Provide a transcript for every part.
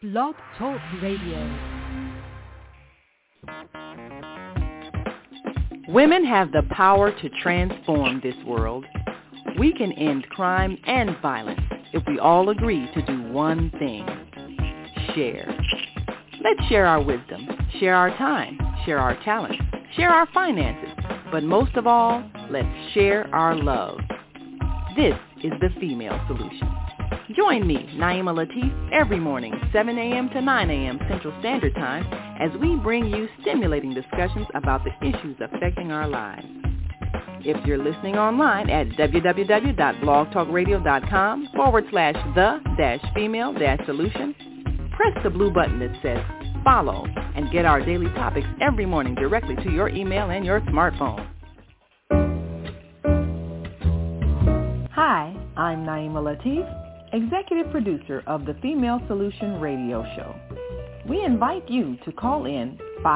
Blog Talk Radio. Women have the power to transform this world. We can end crime and violence if we all agree to do one thing: share. Let's share our wisdom, share our time, share our talent, share our finances, but most of all, let's share our love. This is the Female Solution. Join me, Naima Latif, every morning, 7 a.m. to 9 a.m. Central Standard Time, as we bring you stimulating discussions about the issues affecting our lives. If you're listening online at www.blogtalkradio.com/the-female-solution, press the blue button that says follow and get our daily topics every morning directly to your email and your smartphone. Hi, I'm Naima Latif, Executive Producer of the Female Solution Radio Show. We invite you to call in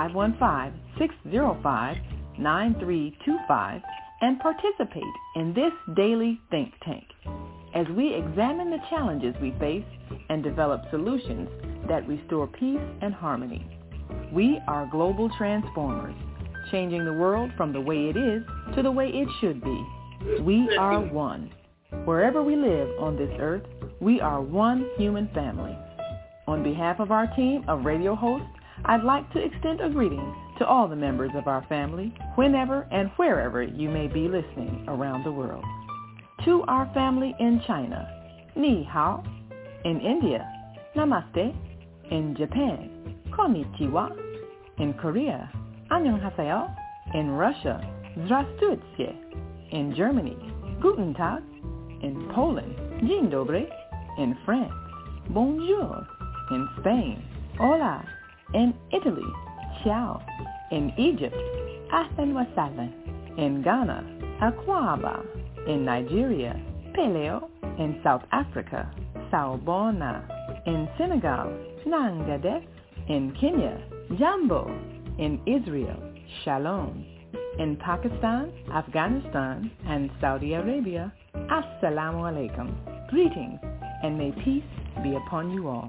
515-605-9325 and participate in this daily think tank as we examine the challenges we face and develop solutions that restore peace and harmony. We are global transformers, changing the world from the way it is to the way it should be. We are one. Wherever we live on this earth, we are one human family. On behalf of our team of radio hosts, I'd like to extend a greeting to all the members of our family, whenever and wherever you may be listening around the world. To our family in China, Ni Hao. In India, Namaste. In Japan, Konnichiwa. In Korea, Annyeonghaseyo. In Russia, Здравствуйте. In Germany, Guten Tag. In Poland, Dzień dobry. In France, Bonjour. In Spain, Hola. In Italy, Ciao. In Egypt, Ahlan wa sahlan. In Ghana, Akwaba. In Nigeria, Peleo. In South Africa, Sawubona. In Senegal, Nangadef. In Kenya, Jambo. In Israel, Shalom. In Pakistan, Afghanistan, and Saudi Arabia, Assalamu alaikum. Greetings, and may peace be upon you all.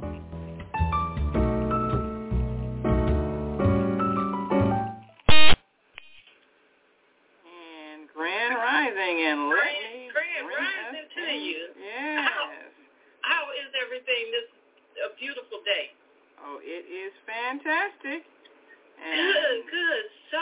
And Grand Rising and Grand Rising to you. Yes. How is everything this a beautiful day? Oh, it is fantastic. Good. So,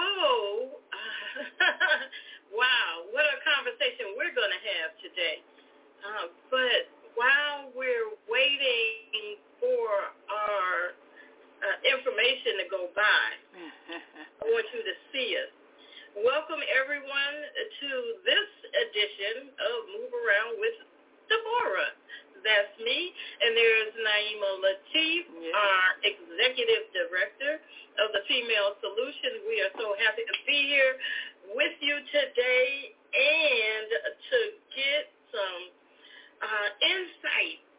wow, what a conversation we're going to have today. But while we're waiting for our information to go by, I want you to see us. Welcome, everyone, to this edition of Move Around with Deborah. That's me, and there's Naima Latif, our Executive Director of the Female Solution. We are so happy to be here with you today and to get some insight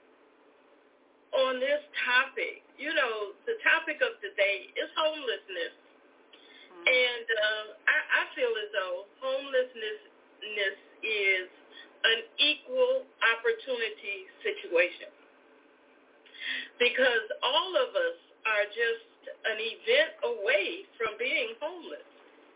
on this topic. You know, the topic of today is homelessness. And I feel as though homelessness is an equal opportunity situation, because all of us are just an event away from being homeless.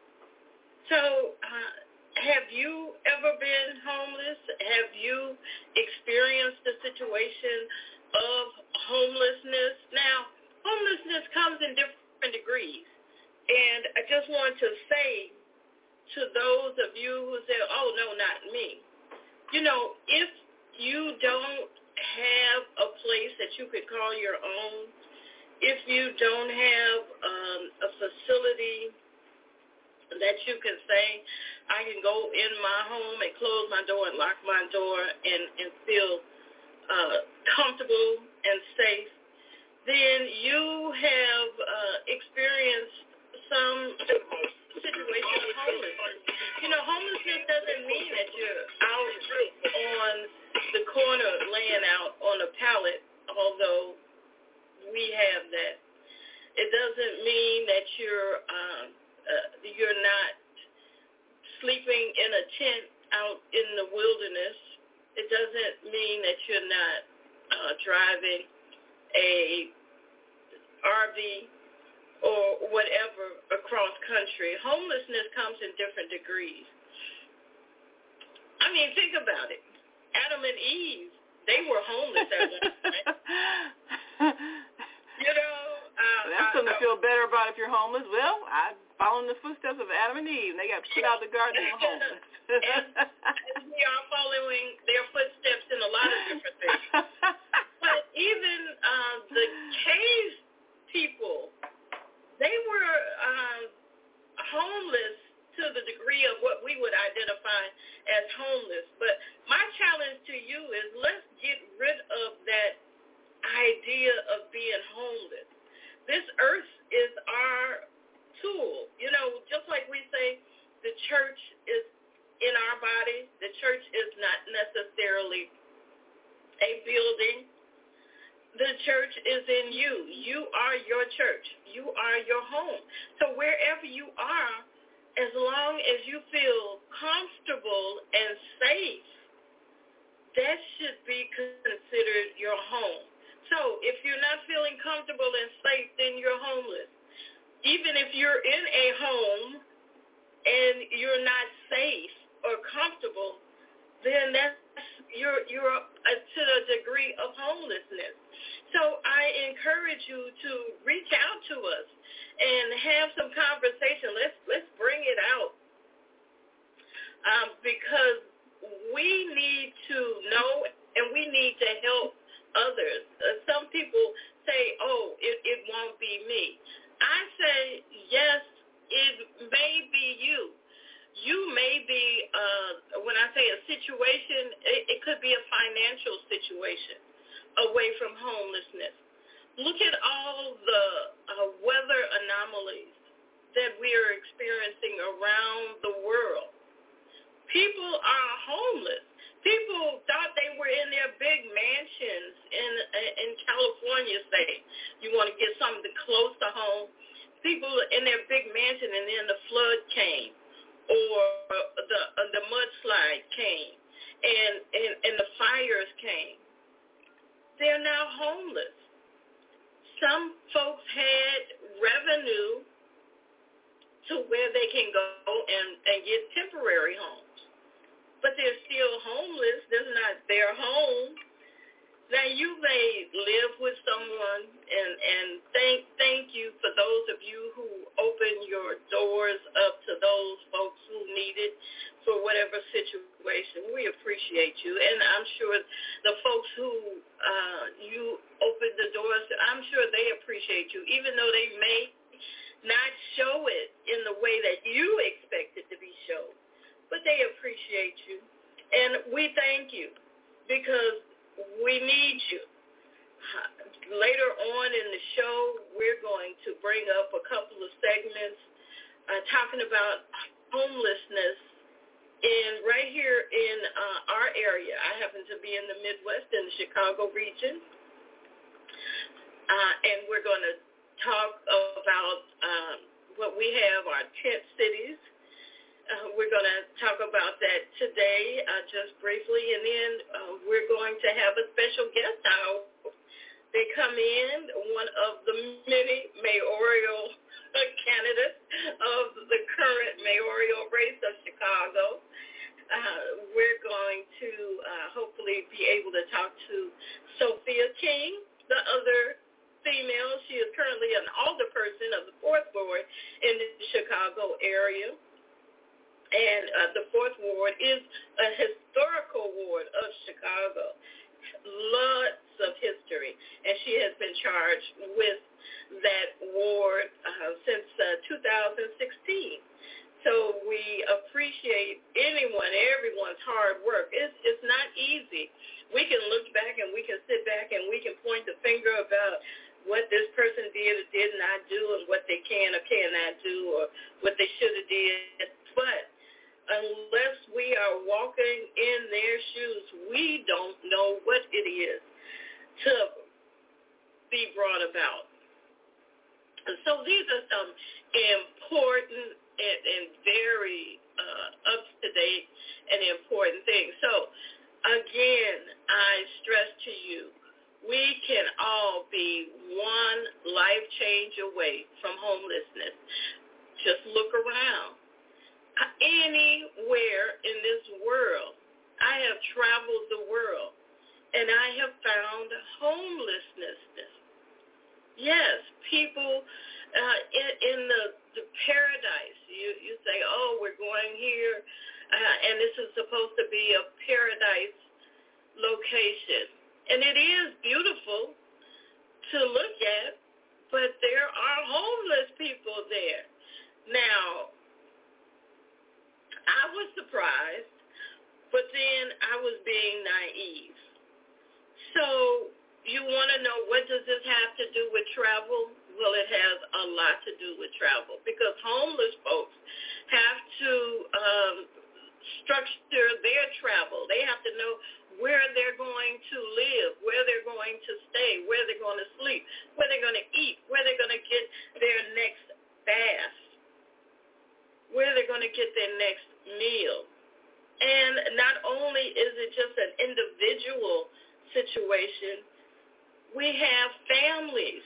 So have you ever been homeless? Have you experienced a situation of homelessness? Now, homelessness comes in different degrees. And I just want to say to those of you who say, oh, no, not me. You know, if you don't have a place that you could call your own, if you don't have a facility that you can say, I can go in my home and close my door and lock my door and feel comfortable and safe, then you have experienced some situation of homelessness. You know, homelessness doesn't mean that you're out on the corner laying out on a pallet, although we have that. It doesn't mean that you're not sleeping in a tent out in the wilderness. It doesn't mean that you're not driving a RV or whatever across country. Homelessness comes in different degrees. I mean, think about it. Adam and Eve, they were homeless at one time. You know, that's something to feel better about if you're homeless. Well, I follow in the footsteps of Adam and Eve. They got put out of the garden and were homeless. and we are following their footsteps in a lot of different things. But even the cave people, they were homeless to the degree of what we would identify as homeless. But my challenge to you is let's get rid of that idea of being homeless. This earth is our tool. You know, just like we say the church is in our body, the church is not necessarily a building. The church is in you. You are your church. You are your home. So wherever you are, as long as you feel comfortable and safe, that should be considered your home. So if you're not feeling comfortable and safe, then you're homeless. Even if you're in a home and you're not safe or comfortable, then that's you're to a degree of homelessness. So I encourage you to reach out to us and have some conversation. Let's bring it out because we need to know and we need to help others. Some people say, oh, it won't be me. I say, yes, it may be you. You may be, when I say a situation, it could be a financial situation away from homelessness. Look at all the weather anomalies that we are experiencing around the world. People are homeless. People thought they were in their big mansions in California, say. You want to get something close to home. People in their big mansion, and then the flood came, or the mudslide came, and the fires came. They're now homeless. Some folks had revenue to where they can go and get temporary homes. But they're still homeless. This is not their home. Now, you may live with someone, and thank you for those of you who open your doors up to those folks who need it for whatever situation. We appreciate you. And I'm sure the folks who you open the doors to, I'm sure they appreciate you, even though they may not show it in the way that you expect it to be shown. But they appreciate you. And we thank you because we need you. Later on in the show, we're going to bring up a couple of segments talking about homelessness right here in our area. I happen to be in the Midwest, in the Chicago region. And we're going to talk about what we have, our tent cities. We're going to talk about that today just briefly, and then we're going to have a special guest out. They come in, one of the many mayoral candidates of the current mayoral race of Chicago. We're going to hopefully be able to talk to Sophia King, the other female. She is currently an alderperson of the 4th Ward in the Chicago area. And the 4th Ward is a historical ward of Chicago. Lots of history. And she has been charged with that ward since 2016. So we appreciate everyone's hard work. It's not easy. We can look back and we can sit back and we can point the finger about what this person did or did not do and what they can or cannot do or what they should have did. But unless we are walking in their shoes, we don't know what it is to be brought about. And so these are some important and very up-to-date and important things. So, again, I stress to you, we can all be one life change away from homelessness. Just look around. Anywhere in this world, I have traveled the world, and I have found homelessness. Yes, people in the paradise. You say, oh, we're going here, and this is supposed to be a paradise location. And it is beautiful to look at, but there are homeless people there. Now, I was surprised, but then I was being naive. So you want to know, what does this have to do with travel? Well, it has a lot to do with travel, because homeless folks have to structure their travel. They have to know where they're going to live, where they're going to stay, where they're going to sleep, where they're going to eat, where they're going to get their next bath, where they're going to get their next meal. And not only is it just an individual situation, we have families,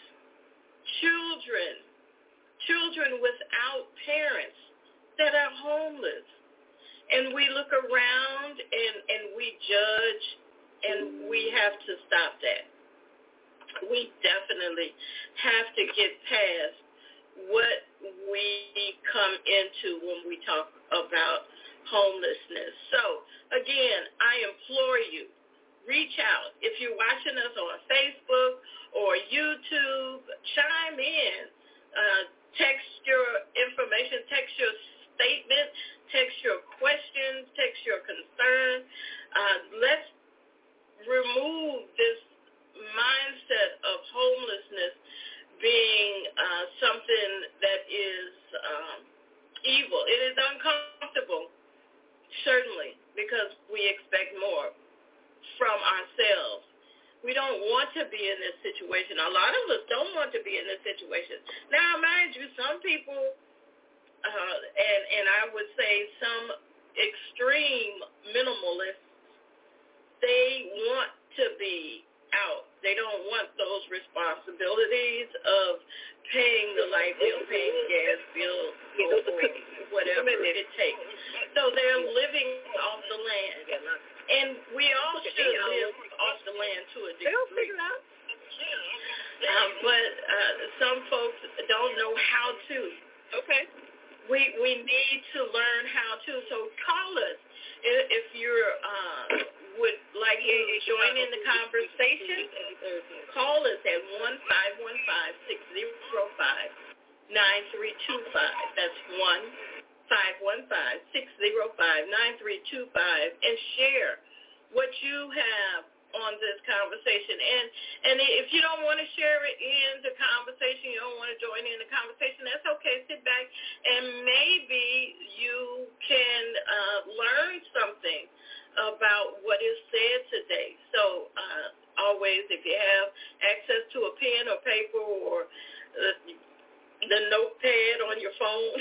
children without parents that are homeless. And we look around and we judge, and we have to stop that. We definitely have to get past what we come into when we talk about homelessness. So, again, I implore you, reach out. If you're watching us on Facebook or YouTube, chime in. Text your information, text your statement, text your questions, text your concern. Let's remove this mindset of homelessness being something that is evil. It is uncomfortable, certainly, because we expect more from ourselves. We don't want to be in this situation. A lot of us don't want to be in this situation. Now, mind you, some people, and I would say some extreme minimalists, they want to be out. They don't want those responsibilities of paying the light bill, paying the gas bill, or whatever it takes. So they're living off the land. And we all should live off the land to a degree. They'll figure it out. But some folks don't know how to. Okay. We need to learn how to. So call us if you're would like to join in the conversation. Call us at 1-515-605-9325. That's 1-515-605-9325, and share what you have on this conversation. And if you don't want to share it in the conversation, you don't want to join in the conversation, that's okay. Sit back and maybe you can learn something about what is said today. So always, if you have access to a pen or paper or the notepad on your phone,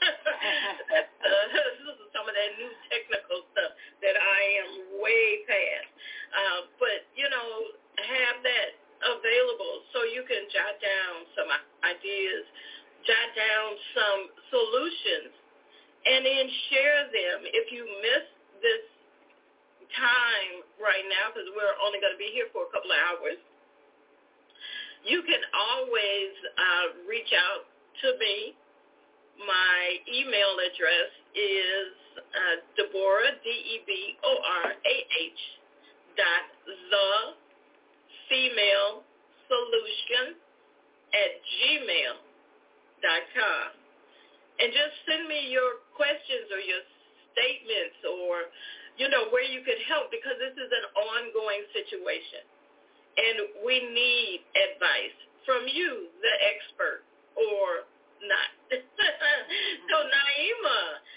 some of that new technical stuff that I am way past. But, have that available so you can jot down some ideas, jot down some solutions, and then share them. If you miss this time right now, because we're only going to be here for a couple of hours, you can always reach out to me. My email address is Deborah, DEBORAH, thefemalesolution@gmail.com. And just send me your questions or your statements or, where you could help, because this is an ongoing situation. And we need advice from you, the expert, or not. So, Naima,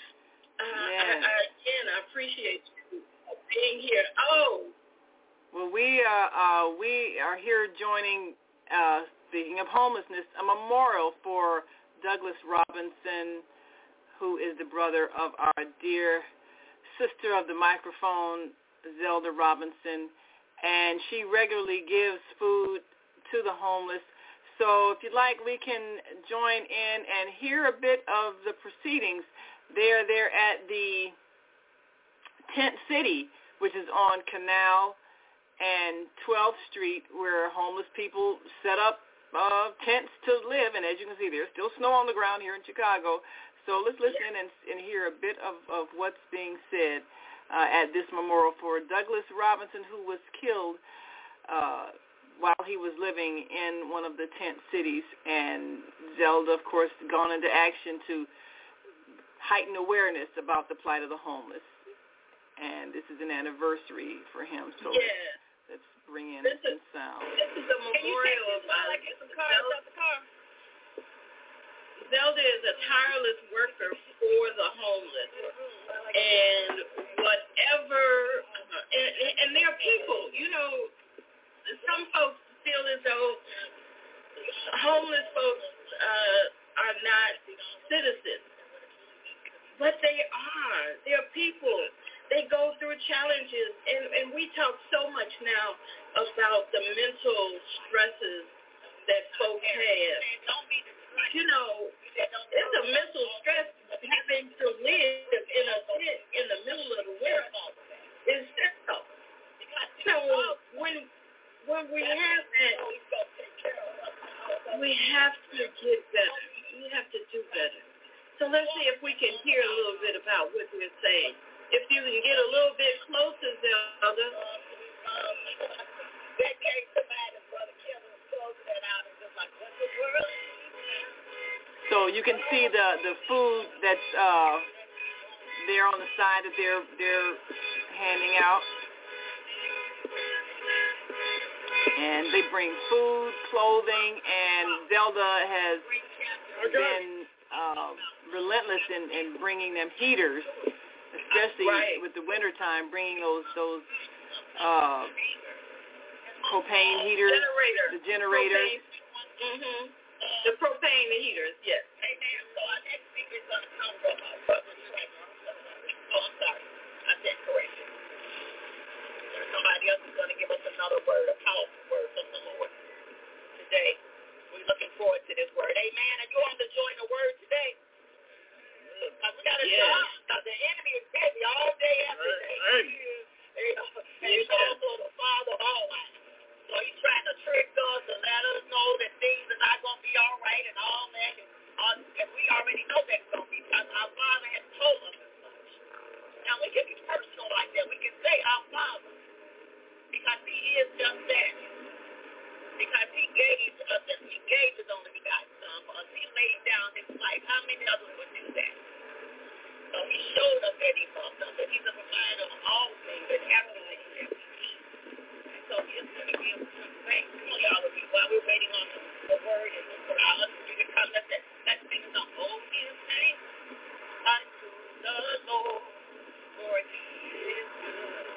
I appreciate you being here. Oh. Well, we are here joining, speaking of homelessness, a memorial for Douglas Robinson, who is the brother of our dear sister of the microphone, Zelda Robinson, and she regularly gives food to the homeless. So if you'd like, we can join in and hear a bit of the proceedings. They're at the Tent City, which is on Canal and 12th Street, where homeless people set up tents to live. And as you can see, there's still snow on the ground here in Chicago. So let's listen and hear a bit of what's being said at this memorial for Douglas Robinson, who was killed while he was living in one of the tent cities. And Zelda, of course, gone into action to heighten awareness about the plight of the homeless. And this is an anniversary for him. So let's bring in some sound. This is a memorial of Zelda is a tireless worker for the homeless. And whatever, and there are people, you know, some folks feel as though homeless folks are not citizens. But they are. They're people. They go through challenges. And we talk so much now about the mental stresses that folks have. You know, it's a mental stress having to live in a tent in the middle of the winter. It's difficult. So when we have that, we have to get better. We have to do better. So let's see if we can hear a little bit about what we're saying. If you can get a little bit closer, Zelda. So you can see the food that's there on the side that they're handing out. And they bring food, clothing, and Zelda has been relentless in bringing them heaters, especially with the wintertime, bringing those propane heaters, the generators. Mm-hmm. The propane heaters, yes. So our next speaker is going to come from I'm sorry. I said correction. Somebody else is going to give us another word, a powerful word from the Lord today. We're looking forward to this word. Amen. And you want to join the word today? Because we got to stop. Because the enemy is busy all day every day. He's also the father of all life. So he's trying to trick us and let us know that things are not going to be all right and all that. And we already know that's going to be because our Father has told us as much. Now, we can be personal like that. We can say our Father because he is just that. Because he gave his only begotten Son for us. He laid down his life. How many others would do that? So he showed us that he loved us, that he's a provider of all things and everything that we need. So it's going to be a thank you, y'all, while we're waiting on the word and for our us to come. Let's sing a song. Oh, give thanks unto the Lord, for he is good.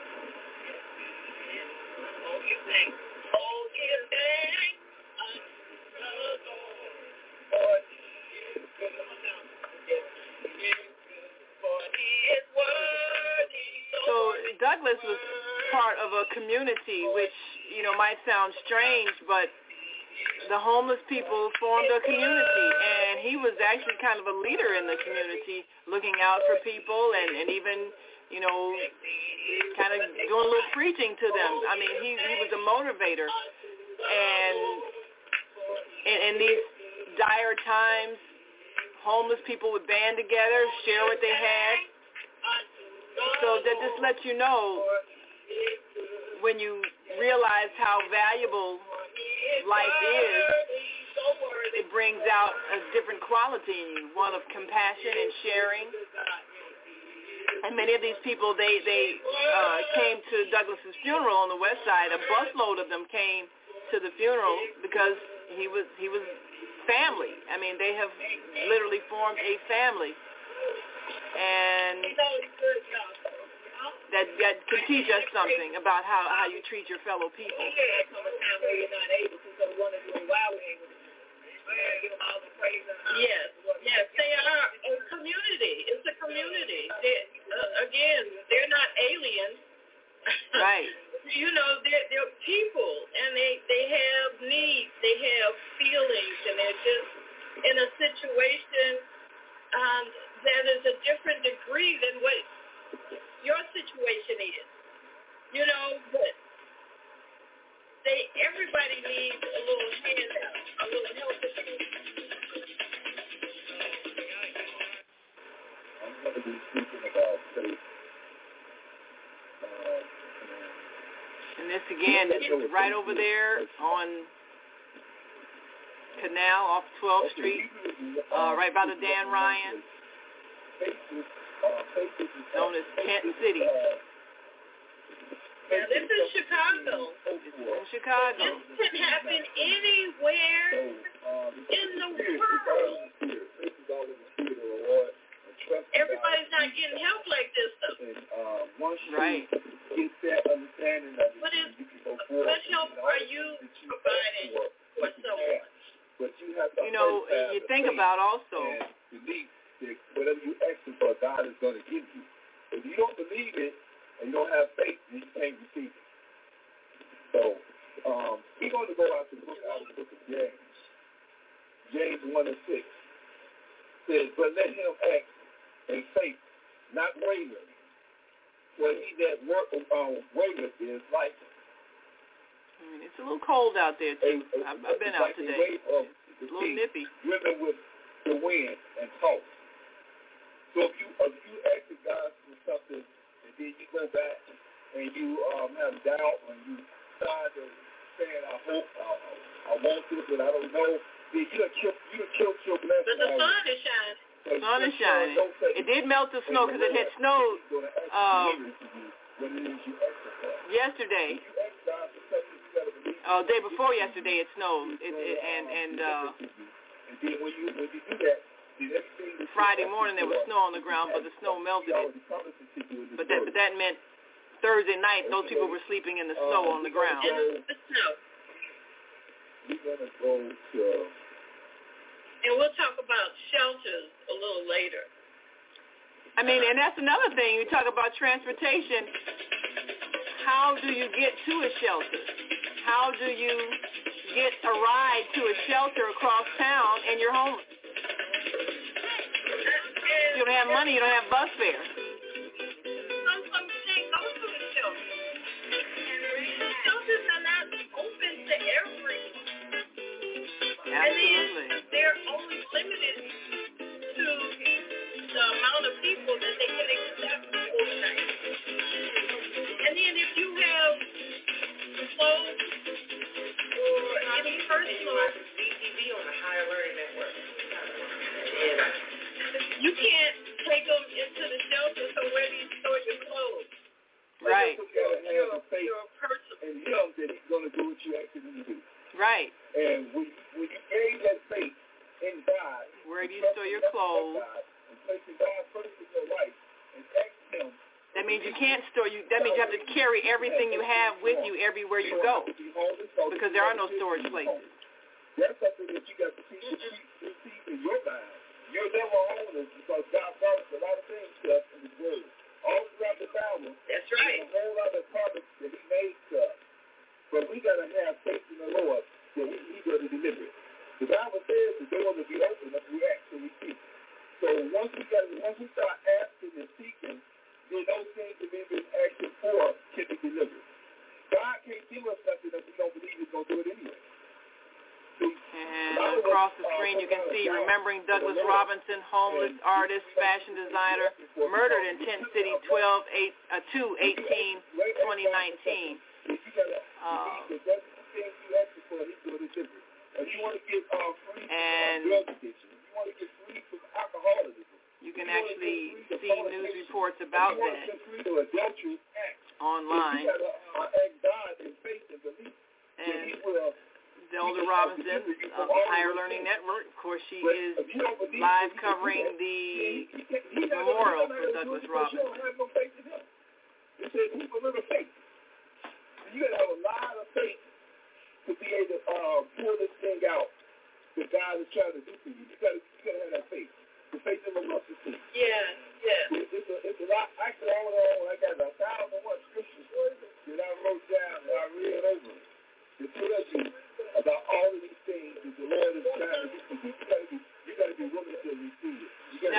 Oh, give thanks. Oh, give thanks unto the Lord, for he is good. Come on now. For he is worthy. So Douglas was part of a community, which, you know, might sound strange, but the homeless people formed a community, and he was actually kind of a leader in the community, looking out for people and even, you know, kind of doing a little preaching to them. I mean, he was a motivator, and in these dire times, homeless people would band together, share what they had. So that just lets you know, when you realize how valuable life is, it brings out a different quality in you, one of compassion and sharing. And many of these people, they came to Douglas's funeral on the west side. A busload of them came to the funeral because he was family. I mean, they have literally formed a family. And that can teach us something about how you treat your fellow people. Yes, they are a community. It's a community. They're not aliens. Right. You know, they're people, and they have needs. They have feelings. they're just in a situation that is a different degree than what your situation is. You know, but everybody needs a little handout, a little help. I'm going to be speaking about faith. And this again, this is right over there on Canal off 12th Street, right by the Dan Ryan, known as Tent City. Now, this is Chicago. This is in Chicago. This can happen anywhere in the world. Everybody's not getting help like this, though. Right. Get that understanding of it. What help are you providing for someone? But you have to you think about also. Believe that whatever you ask for, God is going to give you. If you don't believe it and you don't have faith, then you can't receive it. So we're going to go out to the book of James. James 1:6 says, but let him act in faith, not waver. For he that wavereth is like. It's a little cold out there, too. I've been out today. It's a little nippy. Driven with the wind and tossed. So if you ask God for something, and then you go back and you have doubt, and you try to say, I hope, I want this, but I don't know, then you killed your blessing. But the sun is shining. The sun is shining. It did melt the snow because it had snowed yesterday. Day before yesterday it snowed. And then when you do that, Friday morning there was snow on the ground, but the snow melted it. But that meant Thursday night those people were sleeping in the snow on the ground. The snow. We're gonna go to. And we'll talk about shelters a little later. And that's another thing. You talk about transportation. How do you get to a shelter? How do you get a ride to a shelter across town and you're homeless? You don't have money. You don't have bus fare. Some folks can't go to the shelter. The shelters are not open to everyone. Absolutely. And then they're only limited to the amount of people that they can accept overnight. And then if you have clothes or any personal BTV on the Higher Learning Network. You can't take them into the shelter, so where do you store your clothes? Right. You gotta have a faith in him that he's gonna do what you ask him to do. Right. And when you gain that faith in God, where do you store your clothes? And placing God first in your life and ask him. That means you can't store that means you have to carry everything you have with you everywhere you go. Because there are no storage places. That's something that you got to see in your life. You're never homeless because God promised a lot of things to us in His Word. All throughout the Bible, that's right. There's a whole lot of promises that He made to us. But we got to have faith in the Lord that He's going to deliver it. The Bible says the door will be open if we ask and we seek. So once we start asking and seeking, then those things that we've been asking for can be delivered. God can't give us something that we don't believe He's going to do it anyway. And across the screen you can see Remembering Douglas Robinson, homeless artist, fashion designer, murdered in Tent City 2/18/2019. And you can actually see news reports about that online. And Zelda Robinson of the Higher Learning Network, of course, she is live covering the memorial for Douglas Robinson. It says, "Keep a little faith." You got to have a lot of faith to be able to pull this thing out that God is trying to do for you. You got to have that faith. The faith in the mustard seed. Yeah. It's a lot. Actually, I got 1,001 scriptures that I wrote down and I read over to tell you about all of these things that the Lord is trying to do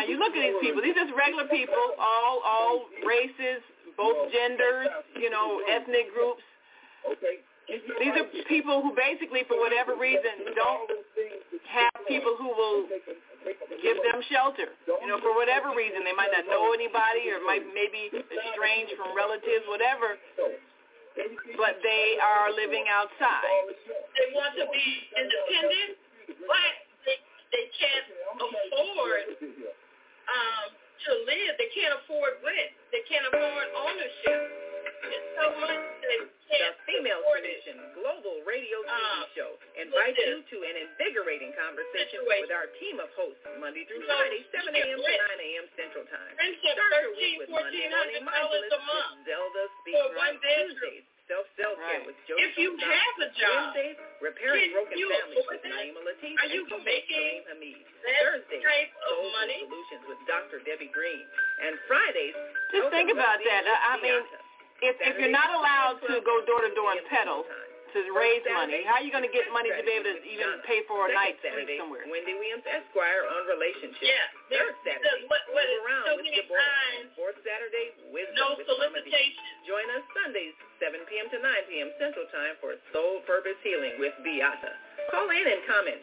you look at these people. These are just regular people, all races, both genders, ethnic groups. These are people who basically, for whatever reason, don't have people who will give them shelter. For whatever reason. They might not know anybody or maybe estranged from relatives, whatever. But they are living outside. They want to be independent, but they can't afford to live. They can't afford rent. They can't afford ownership. It's so much they can't The Female afford Solution Global Radio TV Show invite you to an invigorating conversation with our team of hosts Monday through Friday, 7 a.m. to 9 a.m. Central Time. Start your week with Monday Morning Mindfulness with Zelda for Speaker one on bedroom. Tuesdays. Self-care with Joe. If you have a job, Wednesdays, repairing broken you families afford with that? Naima Latif Are you and making Kareem Hamid. that Thursdays, type of Soulful money? Solutions with Dr. Debbie Green. And Fridays, Just think about that. I mean, if you're not allowed to go door to door and peddle to raise money, how are you going to get money to be able to even pay for a night's sleep somewhere? Wendy Williams Esquire on relationships. Yeah. Third Saturday, What is around so with many Deborah. times, Fourth Saturday, Wisdom no with Mama D. solicitation. Join us Sundays, 7 p.m. to 9 p.m. Central Time for Soul Purpose Healing with Beata. Call in and comment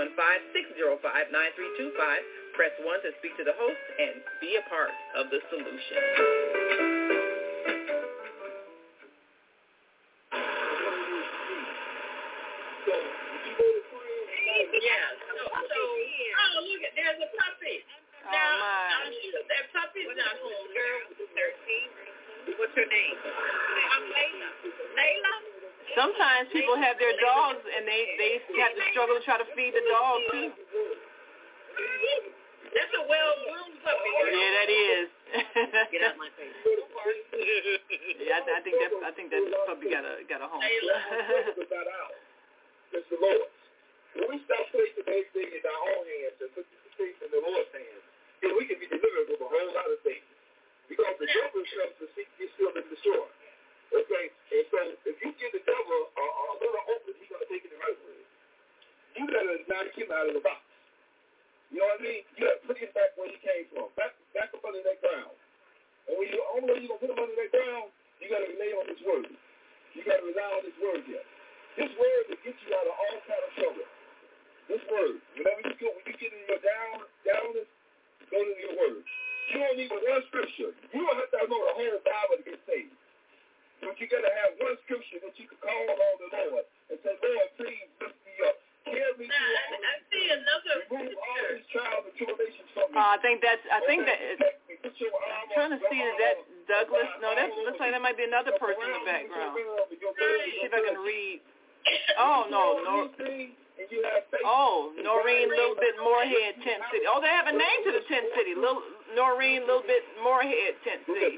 515-605-9325. Press 1 to speak to the host and be a part of the solution. Yeah. So look at, there's a puppy. Now, I'm sure that puppy's not home. Girl was 13. What's her name? I'm Layla. Layla? Sometimes people have their dogs and they have to struggle to try to feed the dog too. That's a well-groomed puppy. Yeah, that is. Get out my face. Yeah, I think that puppy got a home. It's the Lord's. When we stop placing everything in our own hands and put things in the Lord's hands, then we can be delivered from a whole lot of things. Because the devil comes to seek, you, steal, and destroy. Okay? And so if you give the devil a little open, he's going to take it and run with it. You got to knock him out of the box. You know what I mean? You got to put him back where he came from, back up under that ground. And when the only way you're going to put him under that ground, you got to rely on his word. You got to rely on his word here. This word will get you out of all kind of trouble. This word. Whenever you go, when you get in your downness, go to your word. You don't need but one scripture. You don't have to know the whole Bible to get saved. But you got to have one scripture that you can call on the Lord and say, Lord, please lift me up. Carry me through. I see another remove all these trials and tribulations from me. I think that I'm trying to see, is that Douglas? No, that looks like that might be another person in the background. See if I can read. Oh, no. Noreen, Little Bit Moorhead, Tent City. Oh, they have a name to the Tent City. Noreen, Little Bit Moorhead, Tent City.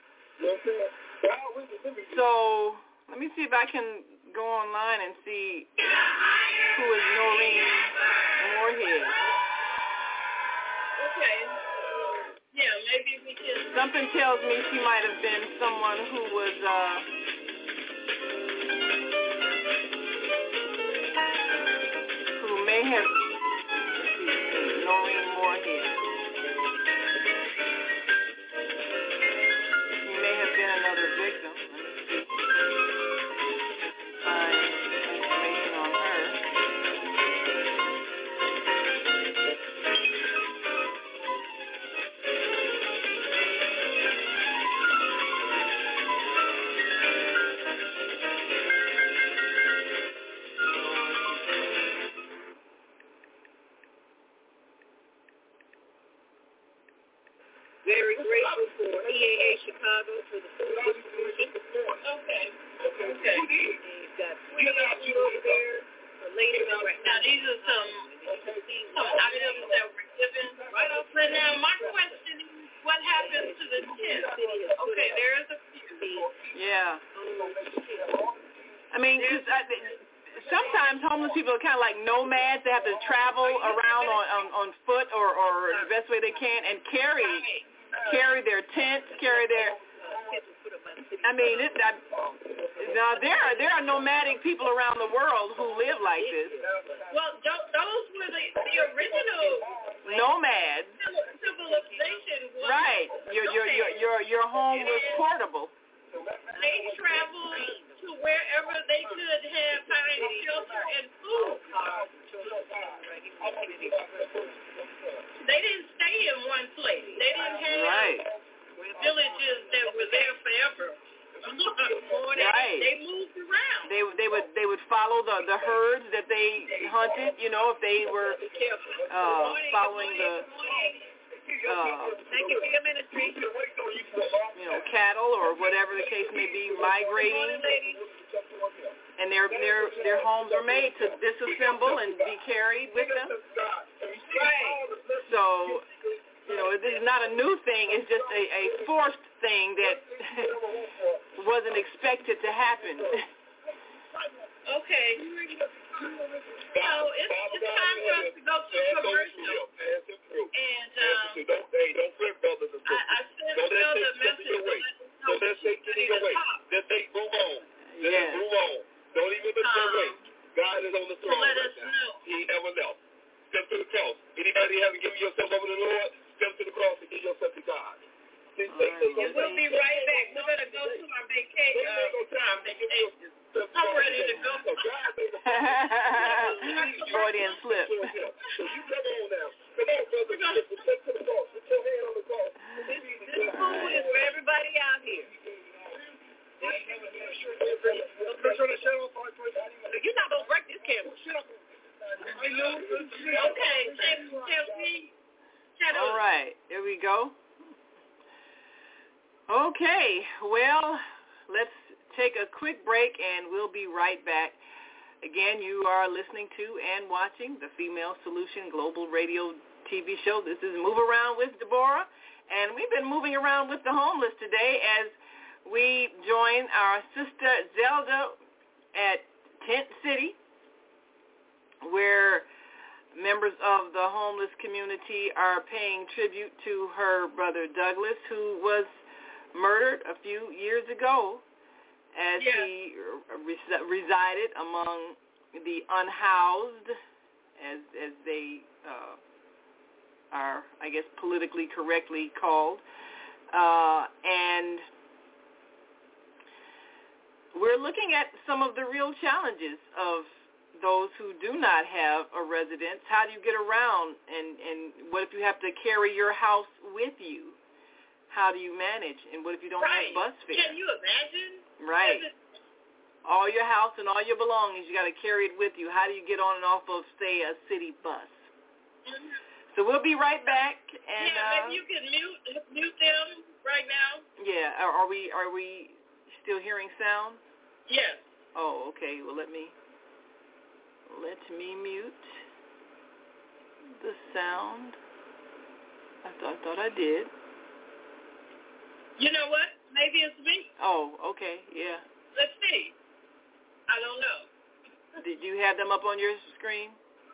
So let me see if I can go online and see who is Noreen Moorhead. Okay. Yeah, maybe we can. Something tells me she might have been someone who was who may have, Noreen Moorhead. She may have been another victim. Let me see. Find information on her. Very grateful for EAA Chicago for the food distribution. Okay. They've got free food over there for later right now. These are some items that were given. But now my question is, what happens to the tent? Okay, there is a few. Yeah. I mean, cause sometimes homeless people are kind of like nomads. They have to travel around on foot or the best way they can and carry their tents, I mean, now there are nomadic people around the world who live like this. Well, those were the original nomads. civilization. They didn't stay in one place. They didn't have villages that were there forever. They moved around. They would follow the herds that they hunted. You know, if they were following the thank you for your ministry. You know, cattle or whatever the case may be, migrating, and their homes were made to disassemble and be carried with them. So, you know, this is not a new thing. It's just a forced thing that wasn't expected to happen. Okay. So it's time for us to go to commercial. And don't flip brothers and sisters. I sent another message. Don't let Satan get in your way. Just move on. Just move on. Don't even look your way. God is on the throne. Let us know. He never left. Step to the cross. Anybody haven't given yourself over to the Lord, step to the cross and give yourself to God. We'll be right back. We're going to go to our vacation. I'm ready to go. Freudian slip. So you come on now. Come on, brother. Step to the cross. Put your hand on the cross. This food is for everybody out here. You're not going to break this camera. Okay. All right. Here we go. Okay. Well, let's take a quick break, and we'll be right back. Again, you are listening to and watching the Female Solution Global Radio TV show. This is Move Around with Deborah, and we've been moving around with the homeless today as we join our sister Zelda at Tent City, where members of the homeless community are paying tribute to her brother Douglas, who was murdered a few years ago as he resided among the unhoused, as they are, I guess, politically correctly called. And we're looking at some of the real challenges of those who do not have a residence. How do you get around, and what if you have to carry your house with you? How do you manage, and what if you don't have bus fare? Can you imagine? Right. All your house and all your belongings, you got to carry it with you. How do you get on and off of, say, a city bus? Mm-hmm. So we'll be right back. And maybe you can mute them right now. Yeah. Are we still hearing sound? Yes. Oh, okay. Well, let me mute the sound. I thought I did. You know what? Maybe it's me. Oh, okay. Yeah. Let's see. I don't know. Did you have them up on your screen?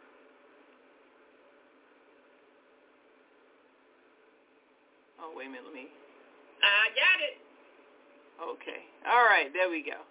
Oh, wait a minute. Let me. I got it. Okay. All right. There we go.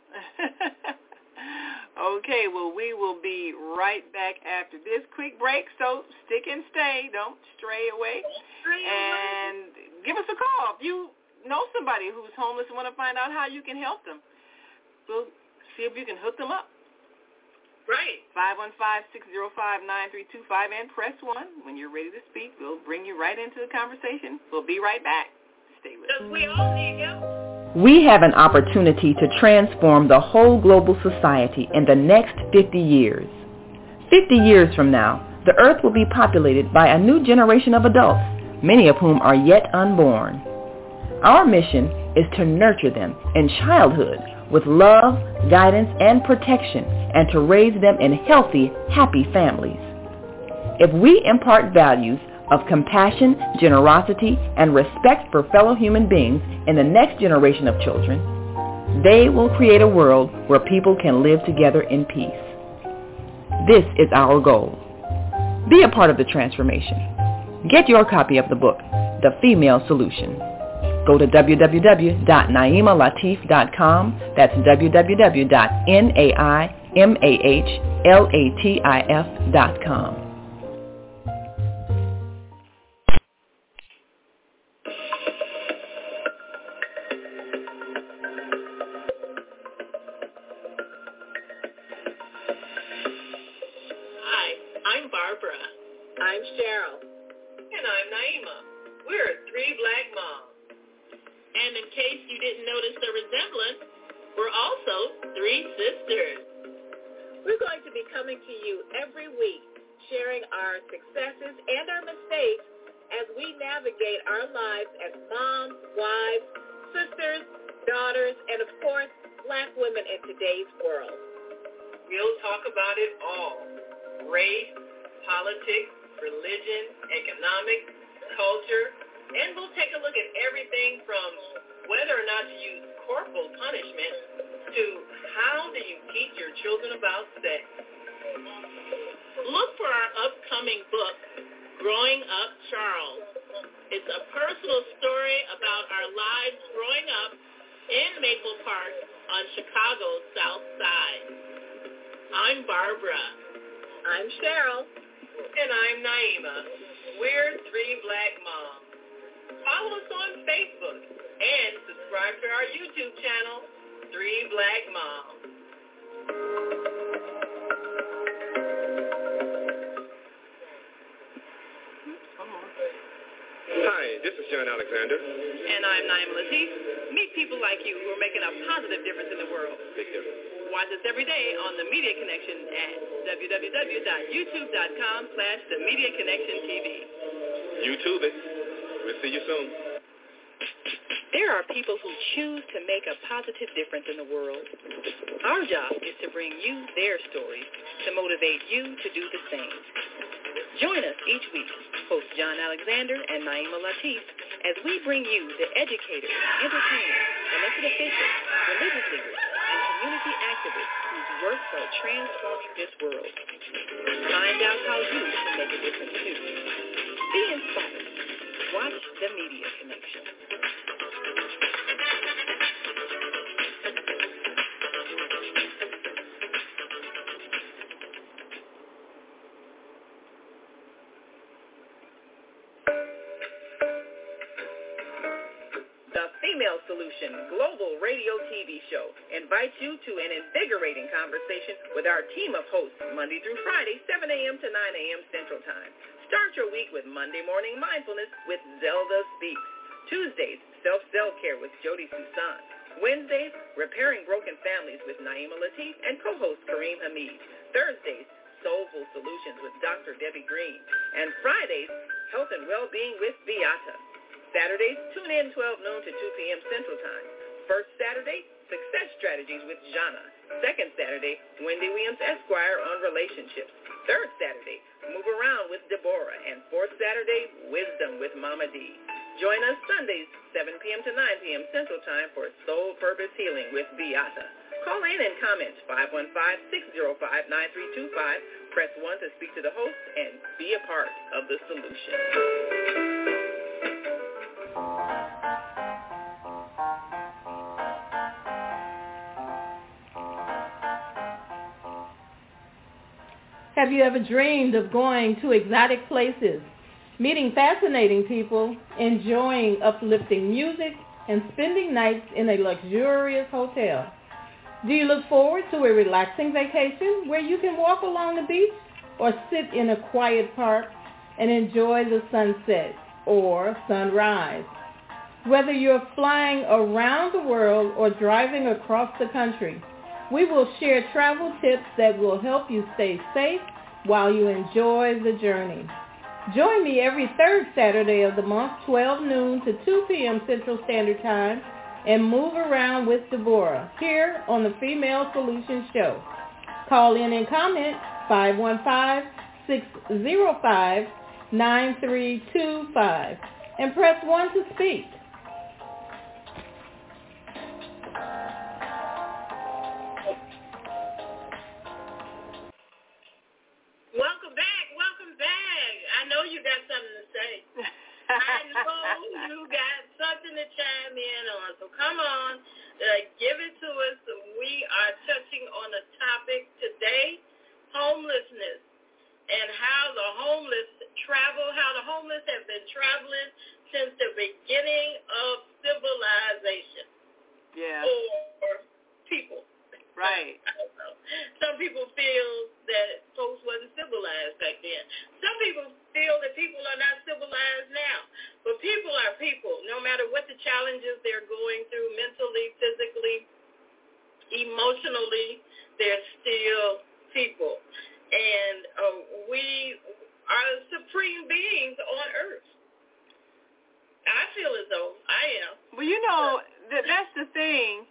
Okay. Well, we will be right back after this quick break. So stick and stay. Don't stray away. And give us a call if you know somebody who's homeless and want to find out how you can help them. We'll see if you can hook them up. Right. 515-605-9325 and press 1. When you're ready to speak, we'll bring you right into the conversation. We'll be right back. Stay with us. Because we all need help. We have an opportunity to transform the whole global society in the next 50 years. 50 years from now, the earth will be populated by a new generation of adults, many of whom are yet unborn. Our mission is to nurture them in childhood with love, guidance, and protection, and to raise them in healthy, happy families. If we impart values of compassion, generosity, and respect for fellow human beings in the next generation of children, they will create a world where people can live together in peace. This is our goal. Be a part of the transformation. Get your copy of the book, The Female Solution. Go to www.naimalatif.com. That's www.naimalatif.com. Hi, I'm Barbara. I'm Cheryl. And I'm Naima. We're 3 Black Moms. And in case you didn't notice the resemblance, we're also 3 sisters. We're going to be coming to you every week, sharing our successes and our mistakes as we navigate our lives as moms, wives, sisters, daughters, and of course, Black women in today's world. We'll talk about it all. Race, politics, religion, economics, culture, and we'll take a look at everything from whether or not to use corporal punishment to how do you teach your children about sex. Look for our upcoming book, Growing Up Charles. It's a personal story about our lives growing up in Maple Park on Chicago's South Side. I'm Barbara. I'm Cheryl. And I'm Naima. We're 3 Black Moms. Follow us on Facebook and subscribe to our YouTube channel, 3 Black Moms. Hi, this is John Alexander. And I'm Naima Latif. Meet people like you who are making a positive difference in the world. Big difference. Watch us every day on The Media Connection at www.youtube.com/TheMediaConnectionTV. YouTube it. We'll see you soon. There are people who choose to make a positive difference in the world. Our job is to bring you their stories to motivate you to do the same. Join us each week, host John Alexander and Naima Latif, as we bring you the educators, entertainers, elected officials, religious leaders, and community activists whose works are transforming this world. Find out how you can make a difference too. Be inspired. Watch The Media Connection. Female Solution Global Radio TV Show invites you to an invigorating conversation with our team of hosts Monday through Friday, 7 a.m. to 9 a.m. Central Time. Start your week with Monday Morning Mindfulness with Zelda Speaks. Tuesdays, Self-Care with Jody Susan. Wednesdays, Repairing Broken Families with Naima Latif and co-host Kareem Hamid. Thursdays, Soulful Solutions with Dr. Debbie Green. And Fridays, Health and Wellbeing with Beata. Saturdays, tune in 12 noon to 2 p.m. Central Time. First Saturday, Success Strategies with Jana. Second Saturday, Wendy Williams Esquire on Relationships. Third Saturday, Move Around with Deborah. And fourth Saturday, Wisdom with Mama D. Join us Sundays, 7 p.m. to 9 p.m. Central Time for Soul Purpose Healing with Beata. Call in and comment 515-605-9325. Press 1 to speak to the host and be a part of the solution. Have you ever dreamed of going to exotic places, meeting fascinating people, enjoying uplifting music, and spending nights in a luxurious hotel? Do you look forward to a relaxing vacation where you can walk along the beach or sit in a quiet park and enjoy the sunset or sunrise? Whether you're flying around the world or driving across the country, we will share travel tips that will help you stay safe while you enjoy the journey. Join me every third Saturday of the month, 12 noon to 2 p.m. Central Standard Time, and Move Around with Deborah here on the Female Solution Show. Call in and comment 515-605-9325 and press 1 to speak. Welcome back. I know you got something to say. I know you got something to chime in on. So come on, give it to us. We are touching on a topic today, homelessness, and how the homeless have been traveling since the beginning of civilization. Yeah. Or people. Right. I don't know. Some people feel that folks wasn't civilized back back then. Some people feel that people are not civilized now, but people are people. No matter what the challenges they're going through, mentally, physically, emotionally, they're still people. And we are supreme beings on earth. I feel as though I am. Well, you know, that's the thing.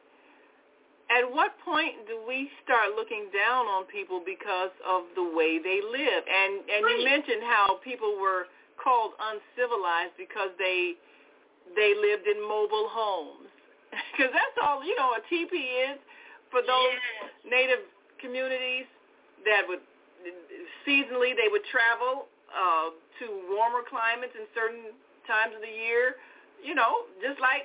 At what point do we start looking down on people because of the way they live? And you mentioned how people were called uncivilized because they lived in mobile homes. Because that's all, you know, a teepee is for those native communities that would, seasonally, they would travel to warmer climates in certain times of the year. You know, just like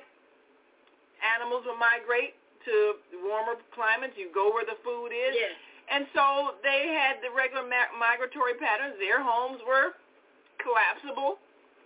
animals will migrate to warmer climates, you go where the food is. Yes. And so they had the regular migratory patterns. Their homes were collapsible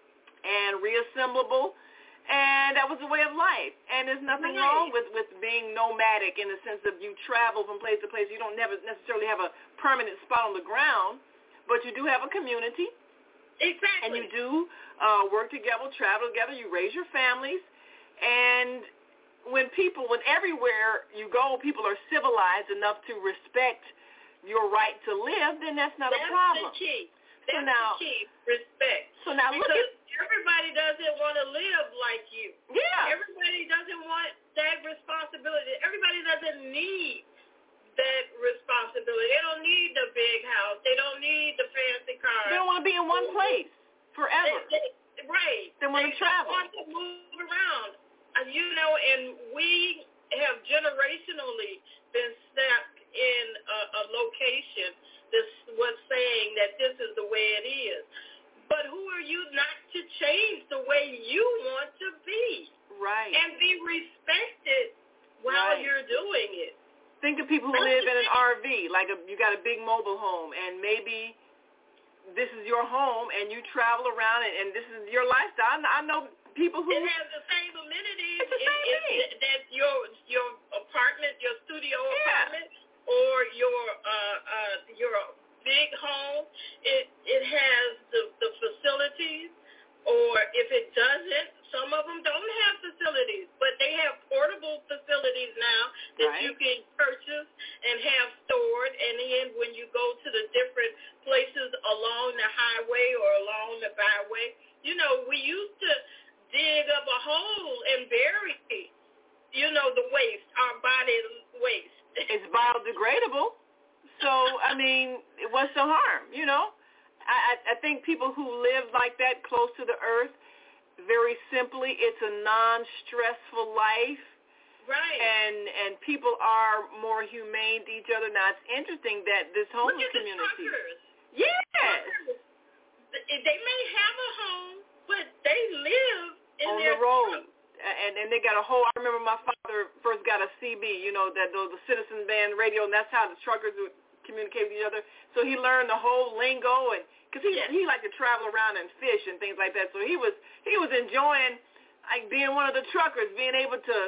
and reassemblable, and that was the way of life. And there's nothing wrong with being nomadic in the sense of you travel from place to place. You don't necessarily have a permanent spot on the ground, but you do have a community. Exactly. And you do work together, travel together, you raise your families, and when everywhere you go, people are civilized enough to respect your right to live, then that's not a problem. That's the key. That's the key, respect. So now because look at... everybody doesn't want to live like you. Yeah. Everybody doesn't want that responsibility. Everybody doesn't need that responsibility. They don't need the big house. They don't need the fancy car. They don't want to be in one place forever. Right. They want to travel. They want to move around. You know, and we have generationally been stuck in a location that was saying that this is the way it is. But who are you not to change the way you want to be? Right. And be respected while you're doing it. Think of people who live in an RV, like you got a big mobile home, and maybe this is your home, and you travel around, and this is your lifestyle. I know people who... It has the same amenities. It's the same thing. That your apartment, your studio apartment, or your big home. It has the facilities, or if it doesn't, some of them don't have facilities, but they have portable facilities now that you can purchase and have stored. And then when you go to the different places along the highway or along the byway, you know, we used to dig up a hole and bury, you know, the waste, our body waste. It's biodegradable. So, I mean, what's the harm, you know? I think people who live like that close to the earth, very simply, it's a non-stressful life. Right. And people are more humane to each other. Now, it's interesting that this homeless community. Look at the truckers. Yes. Truckers. They may have a home, but they live on the road. And they got a whole, I remember my father first got a CB, you know, the Citizen Band radio, and that's how the truckers would communicate with each other. So he learned the whole lingo, and because he liked to travel around and fish and things like that. So he was enjoying like being one of the truckers, being able to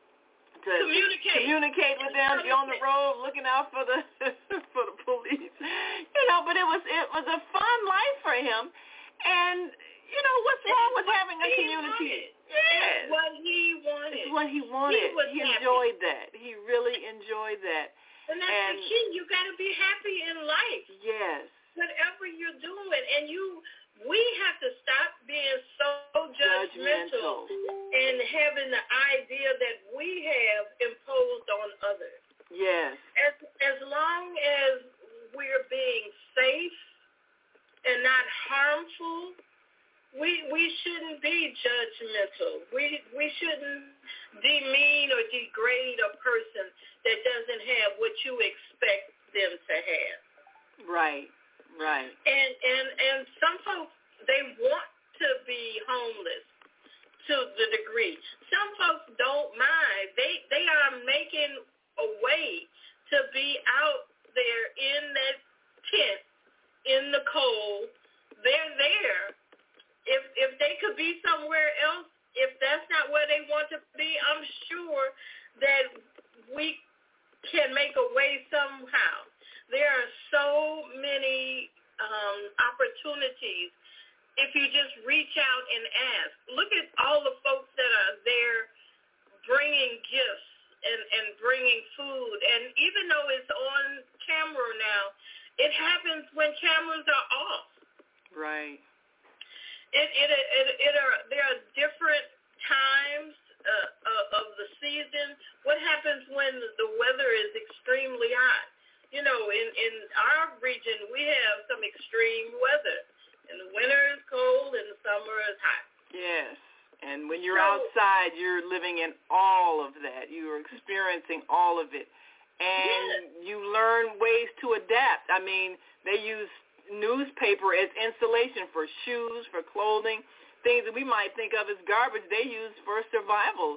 communicate with them, be on the road, looking out for the for the police, you know. But it was a fun life for him, and you know what's wrong with having a community? Yes. It's what he wanted. It's what he wanted. He enjoyed that. He really enjoyed that. And that's the key. You got to be happy in life. Yes. Whatever you're doing, and we have to stop being so judgmental and having the idea that we have imposed on others. Yes. As long as we're being safe and not harmful, we shouldn't be judgmental. We shouldn't demean or degrade a person that doesn't have what you expect them to have. Right. And some folks, they want to be homeless to the degree. Some folks don't mind. They are making a way to be out there in that tent in the cold. They're there. If they could be somewhere else, if that's not where they want to be, I'm sure that we can make a way somehow. There are so many opportunities if you just reach out and ask. Look at all the folks that are there bringing gifts and bringing food. And even though it's on camera now, it happens when cameras are off. Right. There are different times of the season. What happens when the weather is extremely hot? You know, in our region, we have some extreme weather. In the winter is cold, and the summer is hot. Yes. And when you're outside, you're living in all of that. You're experiencing all of it. And you learn ways to adapt. I mean, they use newspaper as insulation for shoes, for clothing, things that we might think of as garbage. They use for survival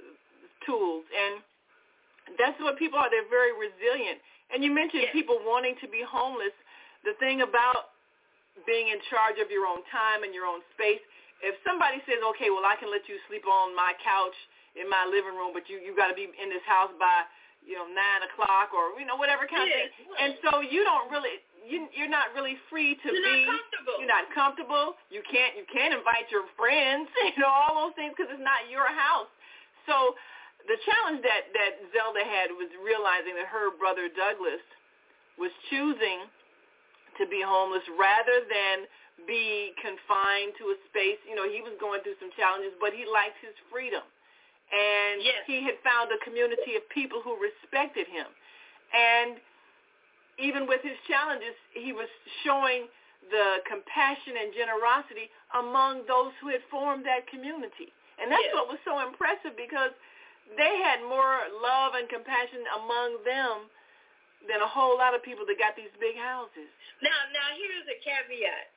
tools. And that's what people are. They're very resilient. And you mentioned people wanting to be homeless. The thing about being in charge of your own time and your own space, if somebody says, okay, well, I can let you sleep on my couch in my living room, but you got to be in this house by, 9 o'clock or, whatever kind of thing. And so you don't really, you're not really free to be. Not comfortable. You're not comfortable. You can't invite your friends, all those things because it's not your house. So the challenge that Zelda had was realizing that her brother Douglas was choosing to be homeless rather than be confined to a space. He was going through some challenges, but he liked his freedom. And he had found a community of people who respected him. And even with his challenges, he was showing the compassion and generosity among those who had formed that community. And that's what was so impressive, because they had more love and compassion among them than a whole lot of people that got these big houses. Now here's a caveat.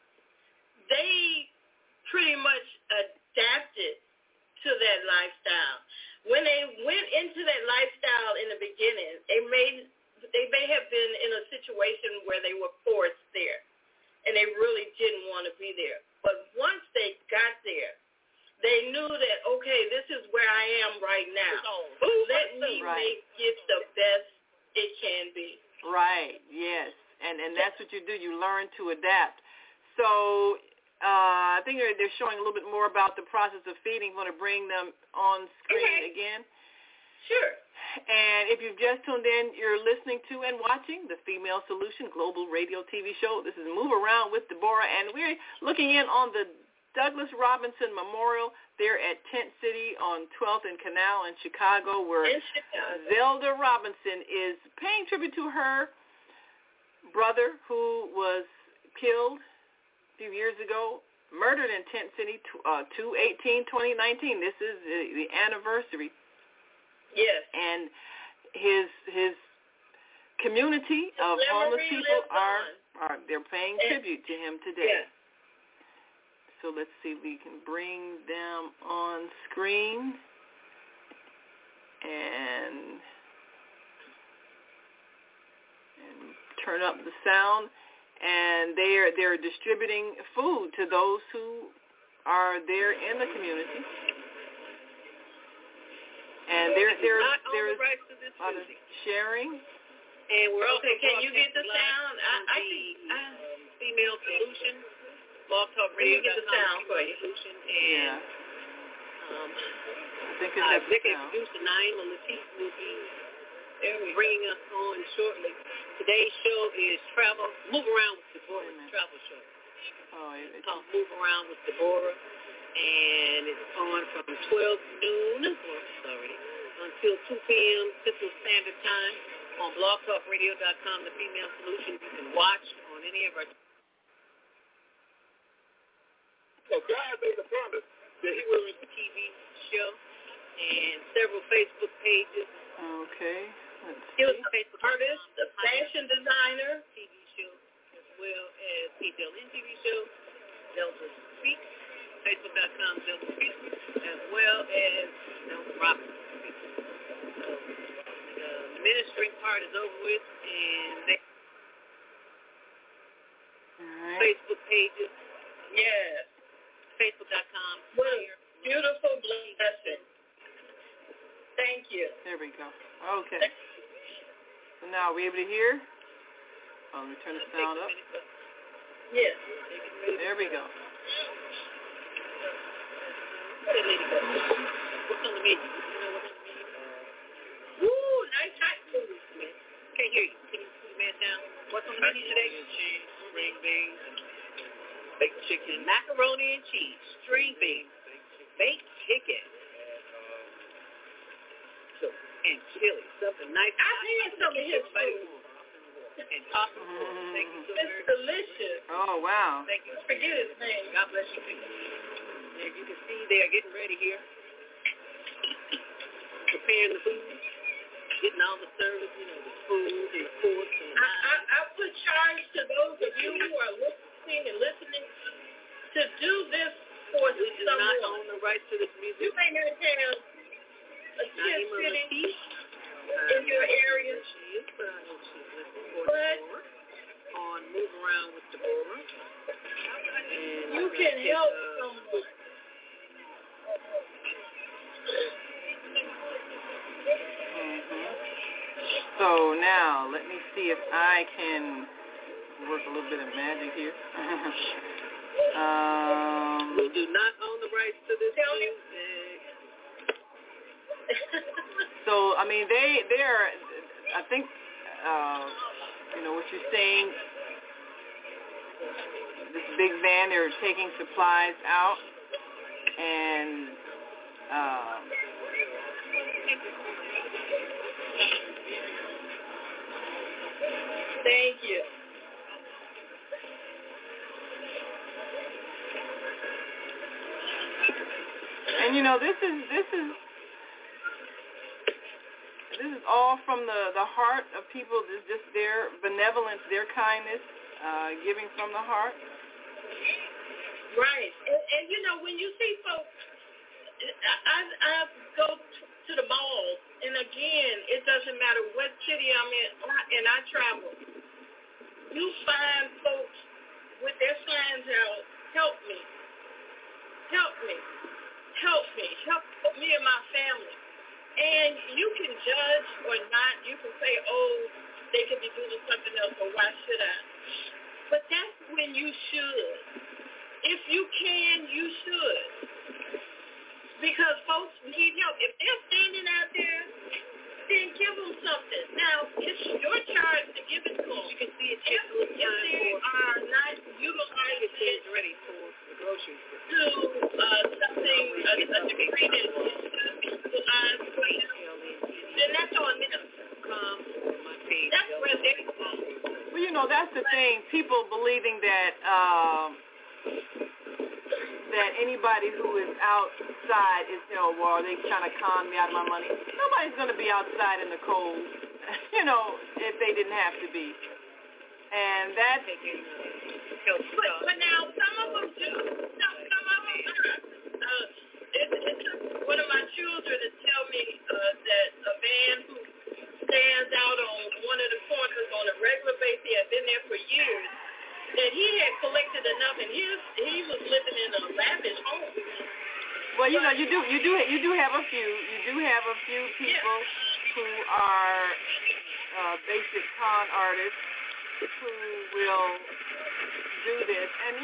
They pretty much adapted to that lifestyle. When they went into that lifestyle in the beginning, they may have been in a situation where they were forced there, and they really didn't want to be there. But once they got there, they knew that, okay, this is where I am right now. Let me make it the best it can be. Right, yes. And that's what you do. You learn to adapt. So I think they're showing a little bit more about the process of feeding. I'm going to bring them on screen again. Sure. And if you've just tuned in, you're listening to and watching the Female Solution Global Radio TV show. This is Move Around with Deborah, and we're looking in on the Douglas Robinson Memorial there at Tent City on 12th and Canal in Chicago, where Zelda Robinson is paying tribute to her brother who was killed a few years ago, murdered in Tent City, 2/18/2019. This is the anniversary. Yes. And his community of homeless people they're paying tribute to him today. Yes. So let's see if we can bring them on screen and turn up the sound. And they're distributing food to those who are there in the community. And there's a lot of sharing. And we're also can you get the sound? I think Female Solution. Blog Talk Radio. Get the sound for you. And I think it's executive producer Naima Latif will be bringing us on shortly. Today's show is Move Around with Deborah. It's a travel show. It's called Move Around with Deborah. And it's on from 12 noon until 2 p.m. Central Standard Time on blogtalkradio.com, the Female Solution. You can watch on any of our... So God made a promise that he will release a TV show and several Facebook pages. Okay. He was a Facebook artist, a fashion designer, TV show, as well as PJLN TV show, Zelda Speaks, Facebook.com, Zelda Speaks, as well as Zelda Robinson Speaks. So the ministry part is over with, and they Facebook pages. Yes. Facebook.com. What a beautiful blessing. Thank you. There we go. Okay. So now, are we able to hear? Let me turn the sound up. Yes. There we go. Where did lady go? What's on the menu? Woo, nice hot food. Can't hear you. Can you put the man down? What's on the menu today? Cheese, string beans, baked chicken, macaroni and cheese, string beans, baked chicken, and chili. Something nice. I had some of his food. And awesome. Thank you so very much. It's delicious. Oh, wow. Thank you. Forget his name. God bless you. As you can see, they are getting ready here. Preparing the food. Getting all the service, the food and the forks. I put charge to those of you who are listening to do this for someone. We do not own the rights to this music. You may not have a tent city in your area. But on Move Around with Deborah. And you can help someone. So now, let me see if I can work a little bit of magic here. We do not own the rights to this music. So, I mean, they're, I think, what you're saying, this big van, they're taking supplies out, and thank you. And this is all from the heart of people, just their benevolence, their kindness, giving from the heart. Right. And when you see folks, I go to the malls, and again, it doesn't matter what city I'm in, and I travel. You find folks with their signs out, help me, help me, help me, help me and my family. And you can judge or not. You can say, oh, they could be doing something else, or why should I? But that's when you should. If you can, you should. Because folks need help. If they're standing out there, then give them something. Now, it's your charge to give it to them. You can see it if they are not utilizing it ready for the groceries to something, a degree that utilize for you, then that's on them. That's where they're from. Well, that's the thing. People believing that that anybody who is outside is, well, they trying to con me out of my money. Nobody's going to be outside in the cold, if they didn't have to be. And that's... But now, some of them do. Some of them are. It's one of my children to tell me that a man who stands out on one of the corners on a regular basis, he had been there for years, that he had collected enough, and he was living in a lavish home. Well, you do have a few people who are basic con artists who will do this, and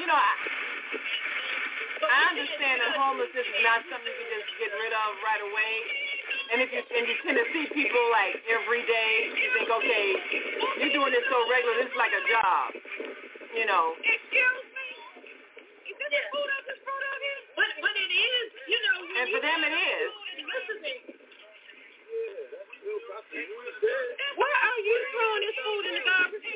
I understand that homelessness is not something you can just get rid of right away. And if you tend to see people like every day, you think, okay, you're doing this so regular, this is like a job. Excuse me? Is this the food I just brought out here? But it is, and for them it is. Why are you throwing this food in the garbage?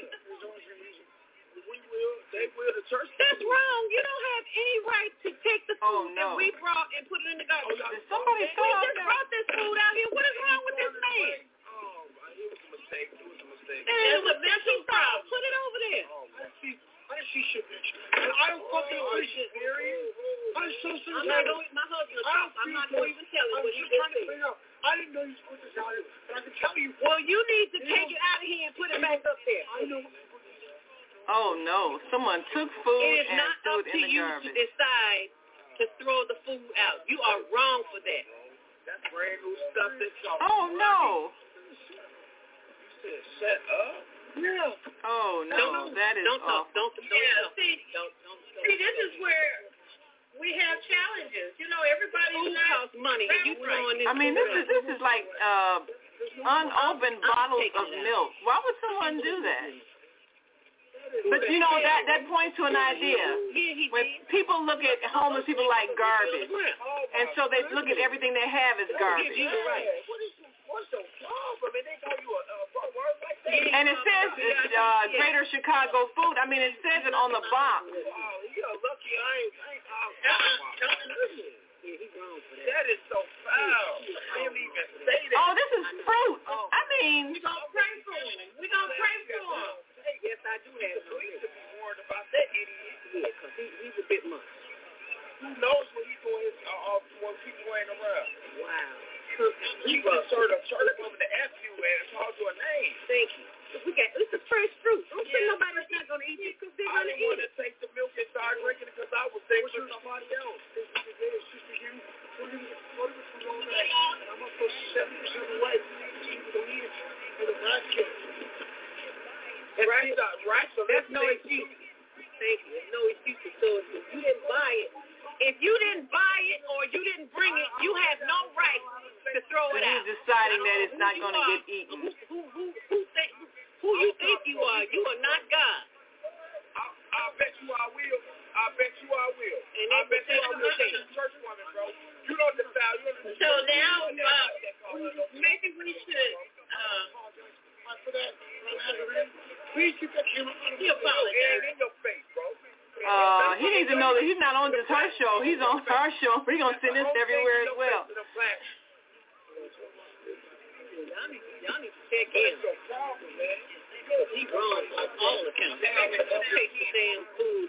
They will. The church. That's wrong. You don't have any right to take the food that we brought and put it in the garbage. Somebody we just brought this food out here. What is wrong with this man? Oh, it was a mistake. There's a mental problem. Put it over there. I see shit. I don't fucking appreciate it. I'm so sorry. My husband. I'm not going to even tell you what you just said. I didn't know you put this out here, but I can tell you. Well, you need to take it out of here and put it back up there. I know. Oh, no. Someone took food and threw it in the garbage. It is not up to you to decide to throw the food out. You are wrong for that. That's brand new stuff that's up. Oh, no. You said set up? No. Oh, no. That is Don't talk. awful. Don't. See, food costs money. And you throwing this. I mean, this is like unopened bottles of milk. Why would someone do that? But you know that points to an idea. When people look at homeless people like garbage, and so they look at everything they have as garbage. What's the problem? They call you a word like that. And it says it's Greater Chicago Food. I mean, it says it on the box. You're lucky I ain't that is so foul. I didn't even say that. Oh, this is fruit. I mean, we're gonna pray for him. We're gonna pray for him. Yes, I do have the police to be warned about that idiot. Yeah, because he's a bit much. Who knows what he's doing when people ain't around? Wow. You can serve a woman to ask you and call you a name. Thank you. It's a fresh fruit. Don't say nobody's not going to eat it because they're going to eat it. I didn't want to take the milk and start drinking it because I was thinking of somebody else. What is going on there? I'm going to put 70% away. People don't eat it for the basket. Right, so there's no excuse. Thank you. There's no excuse. So if you didn't buy it or you didn't bring it, you have no right to throw it out. He's deciding that it's not going to get eaten. Who you think you are? You are not God. I bet you I will. I bet you I will. And I bet you I will. Church woman, bro. You know the style. So now, maybe we should. For that, please keep that camera on. He apologized. In your face, bro. He needs to know that he's not on just her show. He's on our show. We're going to send this everywhere as well. Y'all need to check in. He grown on all accounts. Take the damn food.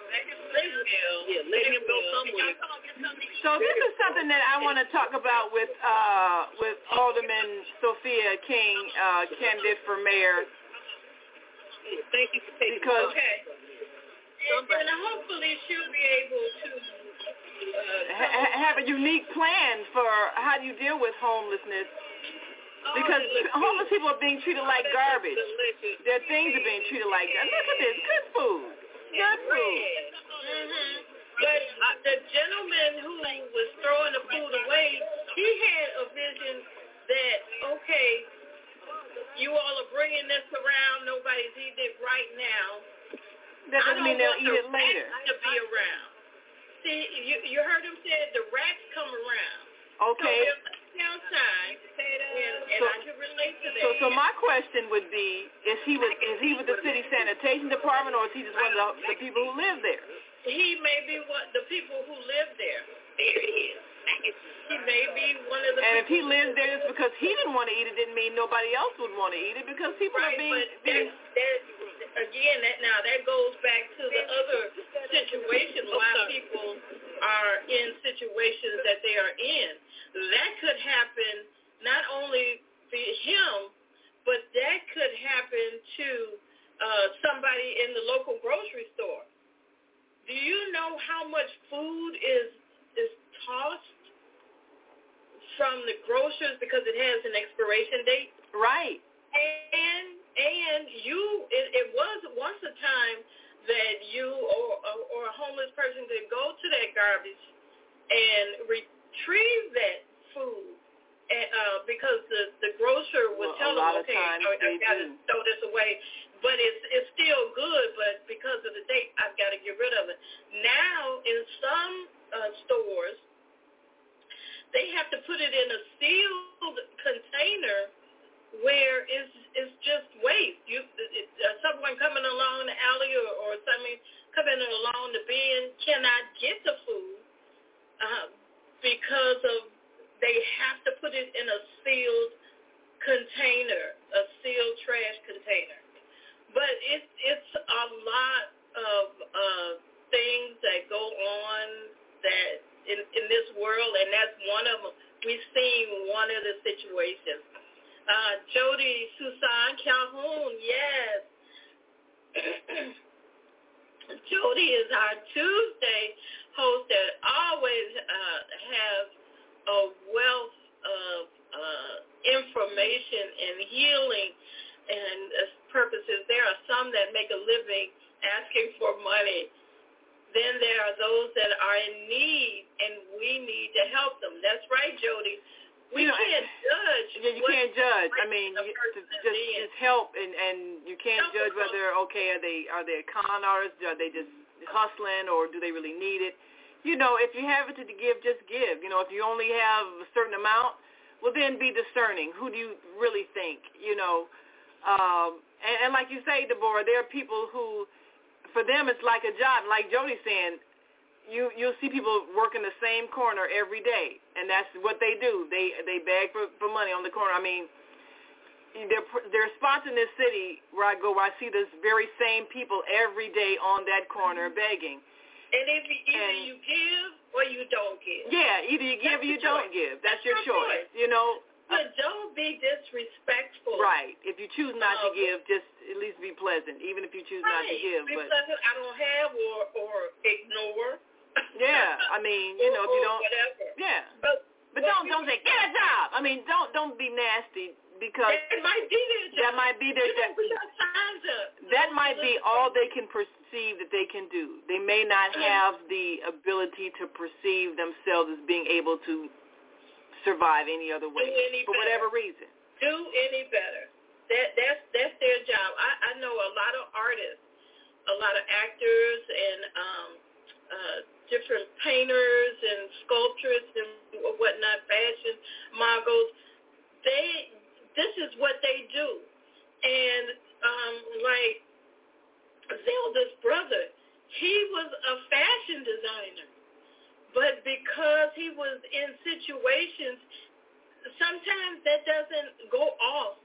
Let him go somewhere. So this is something that I want to talk about with Alderman Sophia King, candidate for mayor. Thank you for taking because and hopefully she'll be able to have a unique plan for how do you deal with homelessness. Because homeless people are being treated like garbage. Their things are being treated like garbage. Look at this, good food. Good food. Mm-hmm. But the gentleman who was throwing the food away, he had a vision that, okay, you all are bringing this around, nobody's eating it right now. That doesn't mean they'll eat it later. To be around. See, you heard him say the rats come around. Okay. So outside, and I can relate to that. So my question would be: Is he with the city sanitation department, or is he just one of the people who live there? He may be the people who live there. There it is. He may be one of the. And if he lives there just because he didn't want to eat it, didn't mean nobody else would want to eat it because people are being. Again, that goes back to the other situation why people are in situations that they are in. That could happen not only for him, but that could happen to somebody in the local grocery store. Do you know how much food is tossed from the grocers because it has an expiration date? Right. And it was once a time that you or a homeless person could go to that garbage and retrieve that food because the grocer would tell them, okay, I got to throw this away, but it's still good, but because of the date, I've got to get rid of it. Now, in some stores, they have to put it in a sealed container where it's just waste. Someone coming along the alley or something coming along the bin cannot get the food because of they have to put it in a sealed container, a sealed trash container. But it's a lot of things that go on that in this world, and that's one of them. We've seen one of the situations. Jody Susan Calhoun, yes. Jody is our Tuesday host that always has a wealth of information and healing and purposes. There are some that make a living asking for money. then there are those that are in need, and we need to help them. That's right, Jody. We can't judge. Yeah, you can't judge. I mean, just help, and you can't judge whether, are they con artists, are they just hustling, or do they really need it? If you have it to give, just give. If you only have a certain amount, well, then be discerning. Who do you really think? And like you say, Deborah, there are people who, for them, it's like a job. Like Jody's saying, you'll see people working the same corner every day, and that's what they do. They beg for money on the corner. I mean, there are spots in this city where I go where I see this very same people every day on that corner begging. And either you give or you don't give. Yeah, either you give or you don't give. That's your choice. But don't be disrespectful. Right. If you choose not to give, just at least be pleasant, even if you choose not to give. Be pleasant. I don't have or ignore. Yeah. I mean, if you don't. Whatever. Yeah. But don't say, get a job. I mean, don't be nasty, because it might be their job. That might be their job. That might be all they can perceive that they can do. They may not have the ability to perceive themselves as being able to survive any other way for whatever reason. Do any better. That's their job. I know a lot of artists, a lot of actors, and different painters and sculptors and whatnot, fashion moguls. This is what they do. And like Zelda's brother, he was a fashion designer. But because he was in situations, sometimes that doesn't go off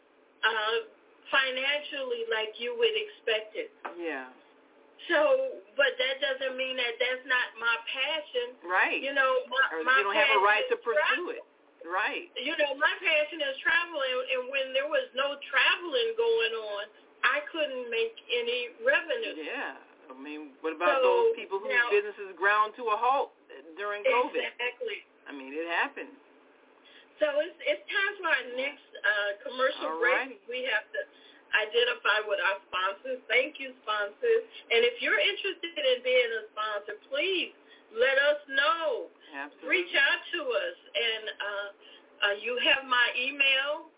financially like you would expect it. Yeah. So, but that doesn't mean that that's not my passion. Right. My you don't have a right to pursue it. Right. My passion is traveling, and when there was no traveling going on, I couldn't make any revenue. Yeah. I mean, what about those people whose businesses ground to a halt during COVID? Exactly. I mean, it happened. So it's time for our next commercial break. We have to identify with our sponsors. Thank you, sponsors. And if you're interested in being a sponsor, please let us know. Absolutely. Reach out to us. And you have my email,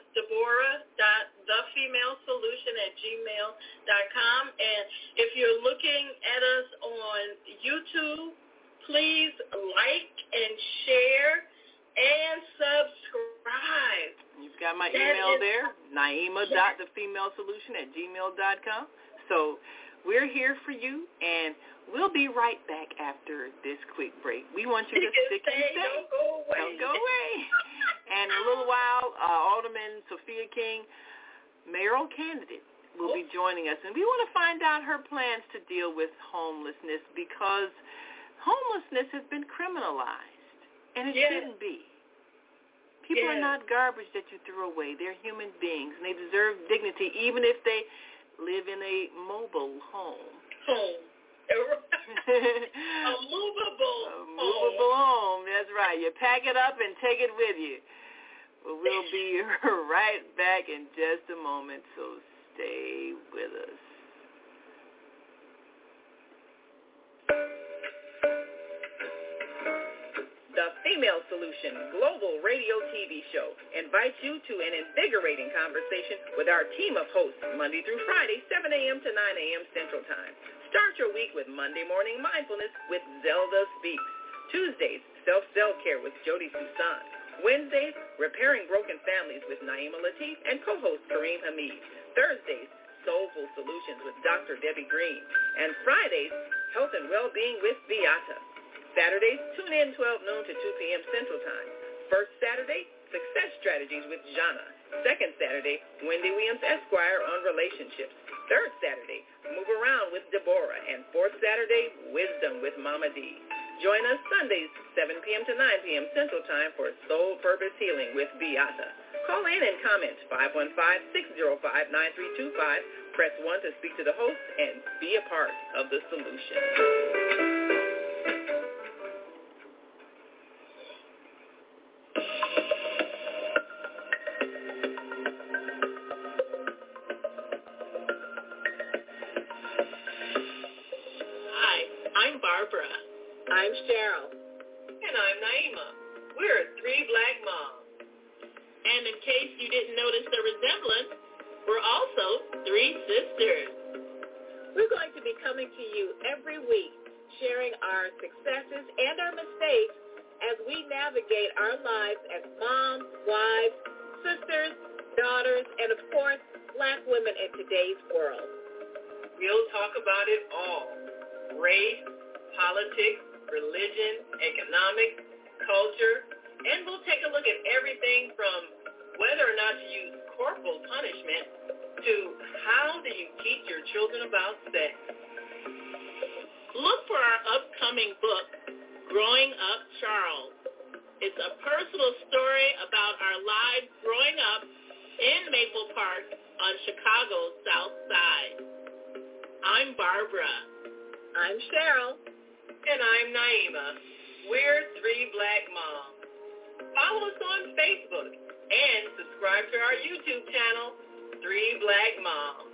Deborah.thefemalesolution@gmail.com. And if you're looking at us on YouTube, please like and share and subscribe. You've got my email there, naima.thefemalesolution@gmail.com. So we're here for you, and we'll be right back after this quick break. We want you to stick and stay. Don't go away. Don't go away. And in a little while, Alderman Sophia King, mayoral candidate, will be joining us. And we want to find out her plans to deal with homelessness, because homelessness has been criminalized, and it shouldn't be. People are not garbage that you throw away. They're human beings, and they deserve dignity, even if they live in a mobile home. A movable home. That's right. You pack it up and take it with you. Well, we'll be right back in just a moment, so stay with us. The Female Solution Global Radio TV Show invites you to an invigorating conversation with our team of hosts Monday through Friday, 7 a.m. to 9 a.m. Central Time. Start your week with Monday Morning Mindfulness with Zelda Speaks. Tuesdays, Self-Cell Care with Jody Susan. Wednesdays, Repairing Broken Families with Naima Latif and co-host Kareem Hamid. Thursdays, Soulful Solutions with Dr. Debbie Green. And Fridays, Health and Wellbeing with Beata. Saturdays, tune in 12 noon to 2 p.m. Central Time. First Saturday, Success Strategies with Jana. Second Saturday, Wendy Williams Esquire on relationships. Third Saturday, Move Around with Deborah. And fourth Saturday, Wisdom with Mama D. Join us Sundays, 7 p.m. to 9 p.m. Central Time for Soul Purpose Healing with Beata. Call in and comment 515-605-9325. Press 1 to speak to the host and be a part of the solution. I'm Barbara. I'm Cheryl. And I'm Naima. We're three black moms. And in case you didn't notice the resemblance, we're also three sisters. We're going to be coming to you every week, sharing our successes and our mistakes as we navigate our lives as moms, wives, sisters, daughters, and of course, black women in today's world. We'll talk about it all. Race, politics, religion, economics, culture, and we'll take a look at everything from whether or not to use corporal punishment to how do you teach your children about sex. Look for our upcoming book, Growing Up Charles. It's a personal story about our lives growing up in Maple Park on Chicago's South Side. I'm Barbara. I'm Cheryl. And I'm Naima. We're three black moms. Follow us on Facebook and subscribe to our YouTube channel, Three Black Moms.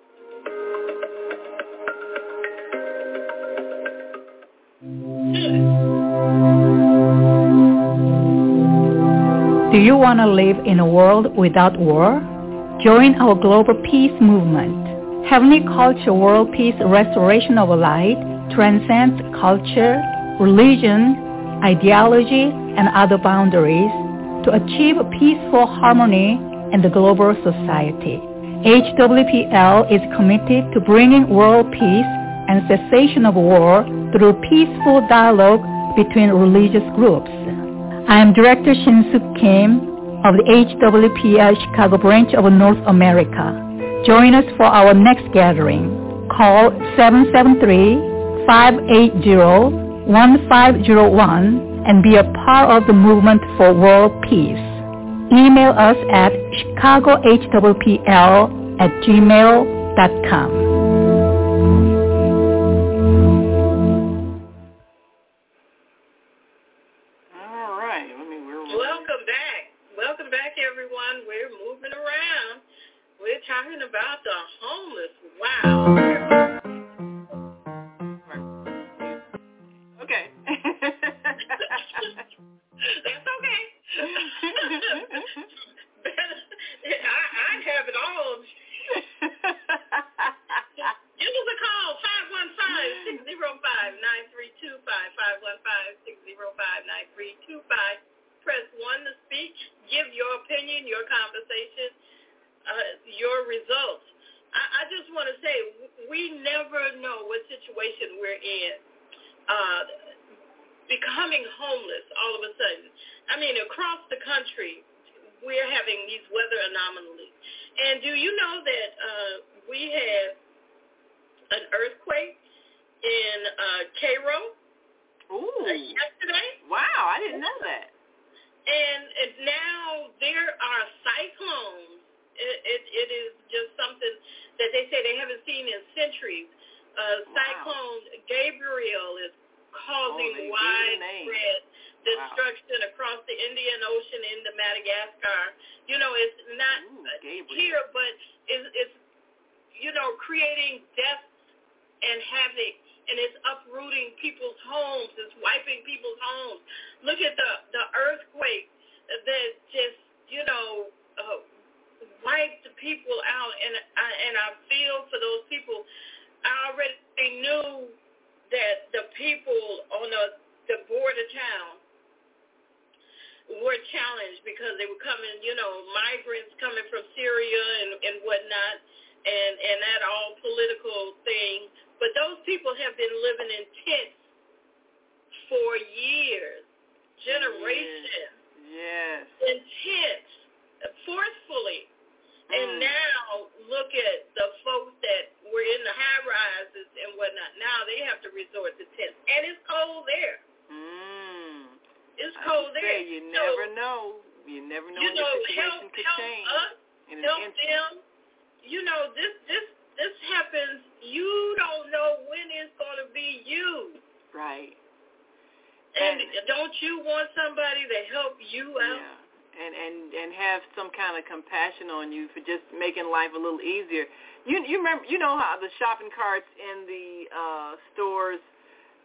Do you want to live in a world without war? Join our global peace movement. Heavenly Culture World Peace Restoration of Light transcends culture, religion, ideology, and other boundaries to achieve peaceful harmony in the global society. HWPL is committed to bringing world peace and cessation of war through peaceful dialogue between religious groups. I am Director Shin-Suk Kim of the HWPL Chicago branch of North America. Join us for our next gathering. Call 773-580-1501 and be a part of the movement for world peace. Email us at chicagohwpl@gmail.com. Welcome back, everyone. We're moving around. We're talking about the homeless. Wow. Okay. That's okay. I have it all. Give us a call, 515-605-9325, 515-605-9325. Press 1 to speak. Give your opinion, your conversation, your results. I just want to say, we never know what situation we're in. Becoming homeless all of a sudden. I mean, across the country, we're having these weather anomalies. And do you know that we had an earthquake in Cairo yesterday? Wow, I didn't know that. And now there are cyclones. It is just something that they say they haven't seen in centuries. Cyclone Gabriel is causing widespread destruction across the Indian Ocean into Madagascar. You know, it's not here, but it's creating death and havoc, and it's uprooting people's homes. It's wiping people's homes. Look at the earthquake that just, wiped the people out, and I feel for those people. I already knew that the people on the border town were challenged because they were coming, migrants coming from Syria and whatnot, and that all political thing. But those people have been living in tents for years, generations. Yes. In tents, forcefully. And now look at the folks that were in the high rises and whatnot. Now they have to resort to tents. And it's cold there. It's cold there. You never know. You never know when the situation could change. Help them. This happens. You don't know when it's going to be you. Right. And don't you want somebody to help you out? Yeah. And have some kind of compassion on you for just making life a little easier. You remember, how the shopping carts in the stores,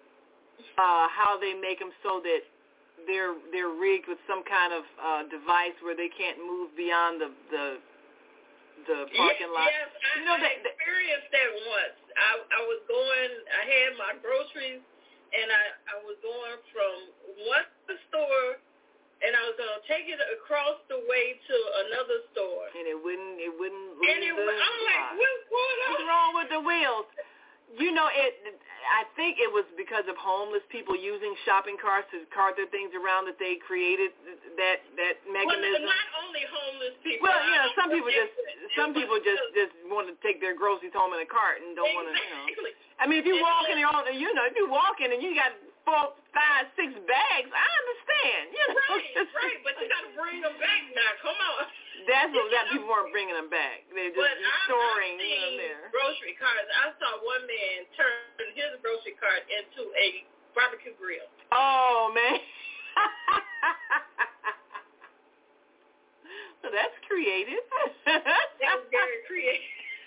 how they make them so that they're rigged with some kind of device where they can't move beyond the parking lot. Yes, I experienced that once. I was going. I had my groceries, and I was going from one store, and I was going to take it across the way to another store. And it wouldn't. I'm like, what's going on? What's wrong with the wheels? You know, I think it was because of homeless people using shopping carts to cart their things around that they created that mechanism. Well, not only homeless people. Well, some people just want to take their groceries home in a cart and don't want to, I mean, if you walk in your own, if you walk in and you got 4, 5, 6 bags, I understand. Right, but you got to bring them back now. Come on. That's what people weren't bringing them back. They're just storing them there. Grocery carts. I saw one man turn his grocery cart into a barbecue grill. Oh, man. Well, that's creative. That was very creative.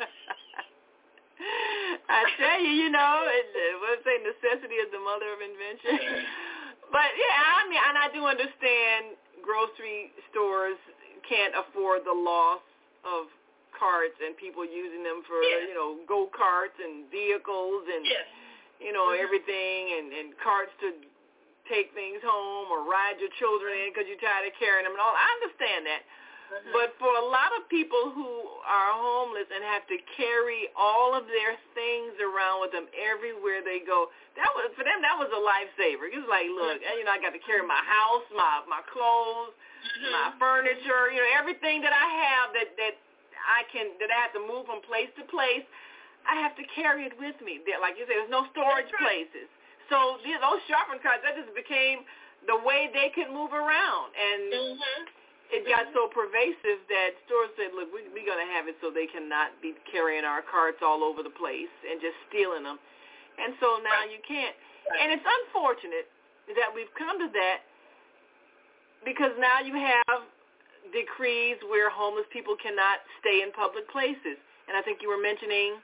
I tell you, what say necessity is the mother of invention. But, I mean, and I do understand grocery stores can't afford the loss of carts and people using them for, go-karts and vehicles and, everything and carts to take things home or ride your children in because you're tired of carrying them and all. I understand that. But for a lot of people who are homeless and have to carry all of their things around with them everywhere they go, for them that was a lifesaver. It was like, look, I got to carry my house, my clothes, my furniture, everything that I have that I have to move from place to place. I have to carry it with me. Like you said, there's no storage places. So those shopping carts, that just became the way they could move around. And it got so pervasive that stores said, look, we're going to have it so they cannot be carrying our carts all over the place and just stealing them. And so now you can't. And it's unfortunate that we've come to that because now you have decrees where homeless people cannot stay in public places. And I think you were mentioning,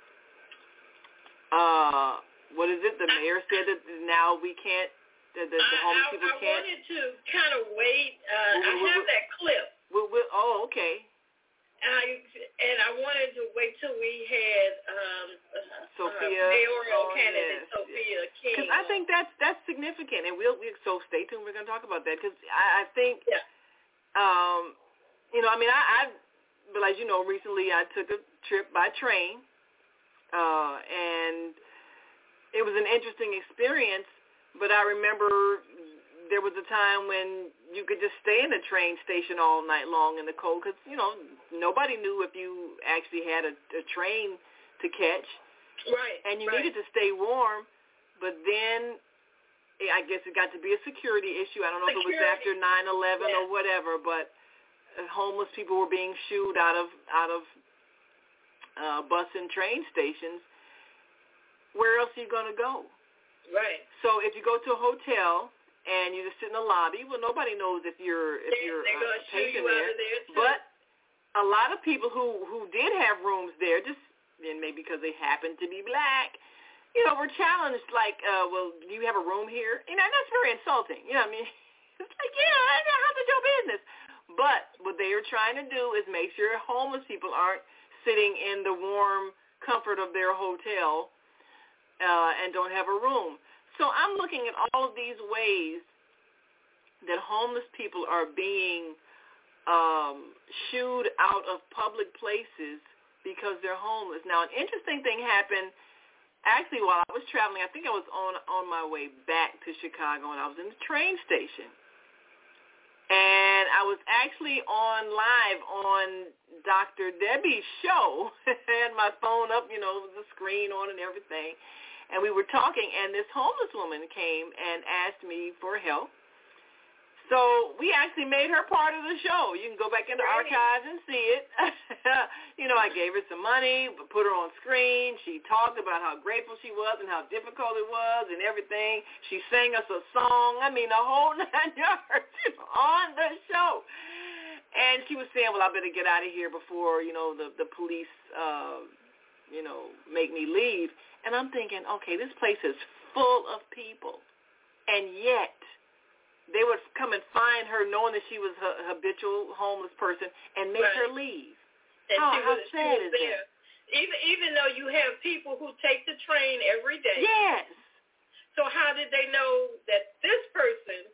what is it? The mayor said that now we can't, the homeless people can't. I wanted to kind of wait. I have that clip. Oh, okay. I wanted to wait till we had mayoral candidate Sophia King. Because I think that's significant, and so stay tuned. We're going to talk about that because I think, but as you know, recently I took a trip by train, and it was an interesting experience. But I remember there was a time when you could just stay in the train station all night long in the cold because, nobody knew if you actually had a train to catch. Right. And you needed to stay warm. But then I guess it got to be a security issue. I don't know if it was after 9/11 or whatever, but homeless people were being shooed out of bus and train stations. Where else are you going to go? Right. So if you go to a hotel and you just sit in the lobby, well, nobody knows if you're a patient there. But a lot of people who did have rooms there, just maybe because they happened to be black, were challenged. Like, well, do you have a room here? And that's very insulting. It's like, how's it your business? But what they are trying to do is make sure homeless people aren't sitting in the warm comfort of their hotel and don't have a room. So I'm looking at all of these ways that homeless people are being shooed out of public places because they're homeless. Now, an interesting thing happened actually while I was traveling. I think I was on my way back to Chicago, and I was in the train station. And I was actually live on Dr. Debbie's show. I had my phone up, with the screen on and everything. And we were talking, and this homeless woman came and asked me for help. So we actually made her part of the show. You can go back in the archives and see it. I gave her some money, put her on screen. She talked about how grateful she was and how difficult it was and everything. She sang us a song. I mean, the whole 9 yards on the show. And she was saying, well, I better get out of here before, the police, make me leave. And I'm thinking, okay, this place is full of people. and yet they would come and find her knowing that she was a habitual homeless person and make her leave. And how sad is that? Even though you have people who take the train every day. Yes. So how did they know that this person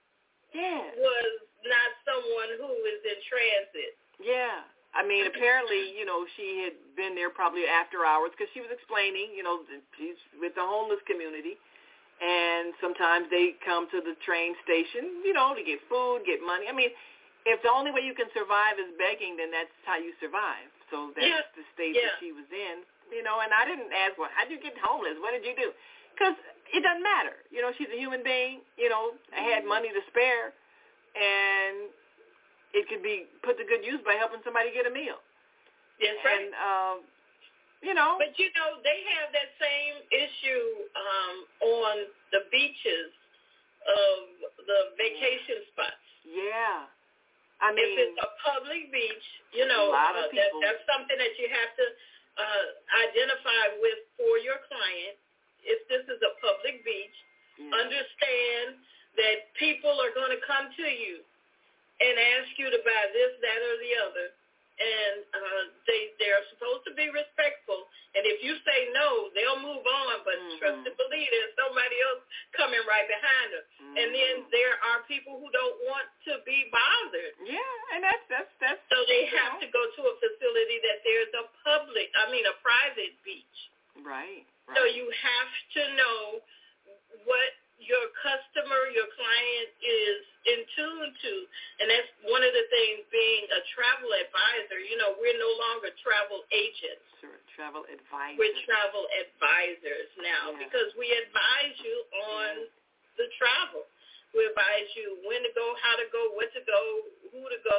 was not someone who is in transit? Yeah. I mean, apparently, she had been there probably after hours because she was explaining, she's with the homeless community. And sometimes they come to the train station, to get food, get money. I mean, if the only way you can survive is begging, then that's how you survive. So that's the state that she was in, and I didn't ask, well, how did you get homeless? What did you do? Because it doesn't matter. She's a human being. I had money to spare, and it could be put to good use by helping somebody get a meal. That's right. And, But, they have that same issue on the beaches of the vacation spots. Yeah. I mean, if it's a public beach, that's something that you have to identify with for your client. If this is a public beach, understand that people are going to come to you and ask you to buy this, that, or the other. And they're supposed to be respectful. And if you say no, they'll move on. But trust and believe there's somebody else coming right behind them. And then there are people who don't want to be bothered. Yeah, and that's so they have to go to a facility that there's a private beach. Right. So you have to know what your customer, your client is in tune to. And that's one of the things being a travel advisor. We're no longer travel agents. Sure, travel advisors. We're travel advisors now because we advise you on the travel. We advise you when to go, how to go, what to go, who to go,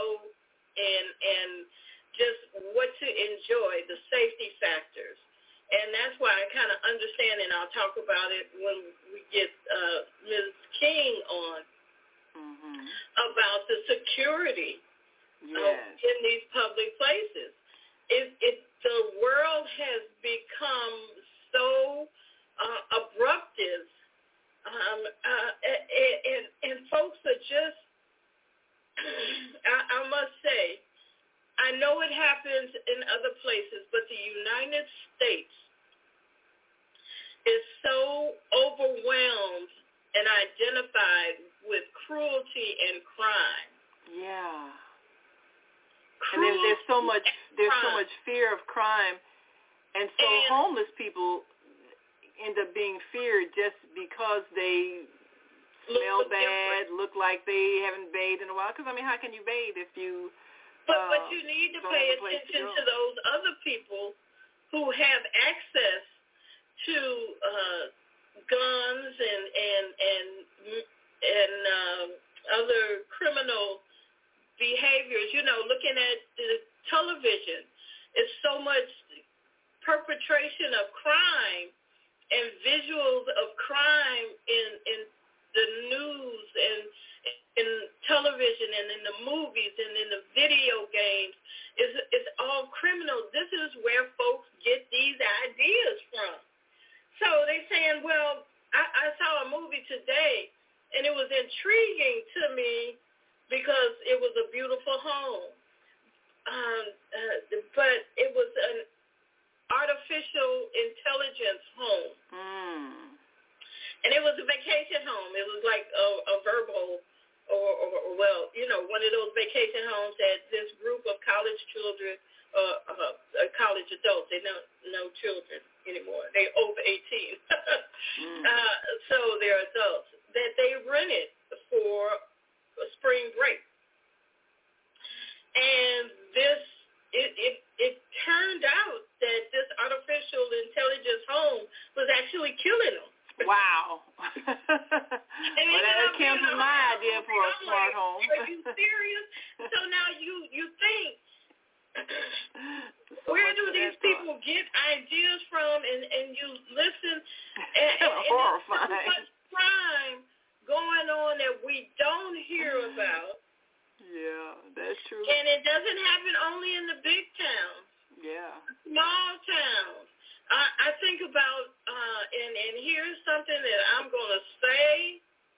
and just what to enjoy, the safety factors. And that's why I kind of understand, and I'll talk about it when we get Ms. King on, about the security in these public places. The world has become so abruptive, and folks are just, I must say, I know it happens in other places, but the United States is so overwhelmed and identified with cruelty and crime. Yeah. And there's so much fear of crime, and so homeless people end up being feared just because they smell bad, look like they haven't bathed in a while. Because how can you bathe if you? But you need to pay attention to those other people who have access to guns and other criminal behaviors. Looking at the television, it's so much perpetration of crime and visuals of crime in the news and in television and in the movies and in the video games. It's all criminal. This is where folks get these ideas from. So they're saying, well, I saw a movie today, and it was intriguing to me because it was a beautiful home. But it was an artificial intelligence home. And it was a vacation home. It was like a verbal or one of those vacation homes that this group of college children, college adults, they no children anymore. They're over 18. So they're adults that they rented for a spring break. And it turned out that this artificial intelligence home was actually killing them. Wow. That came from my idea for a smart home. Are you serious? So now you think, where do these people get ideas from? And you listen, and there's so much crime going on that we don't hear about. Yeah, that's true. And it doesn't happen only in the big towns. Yeah. Small towns. I think about, and here's something that I'm going to say,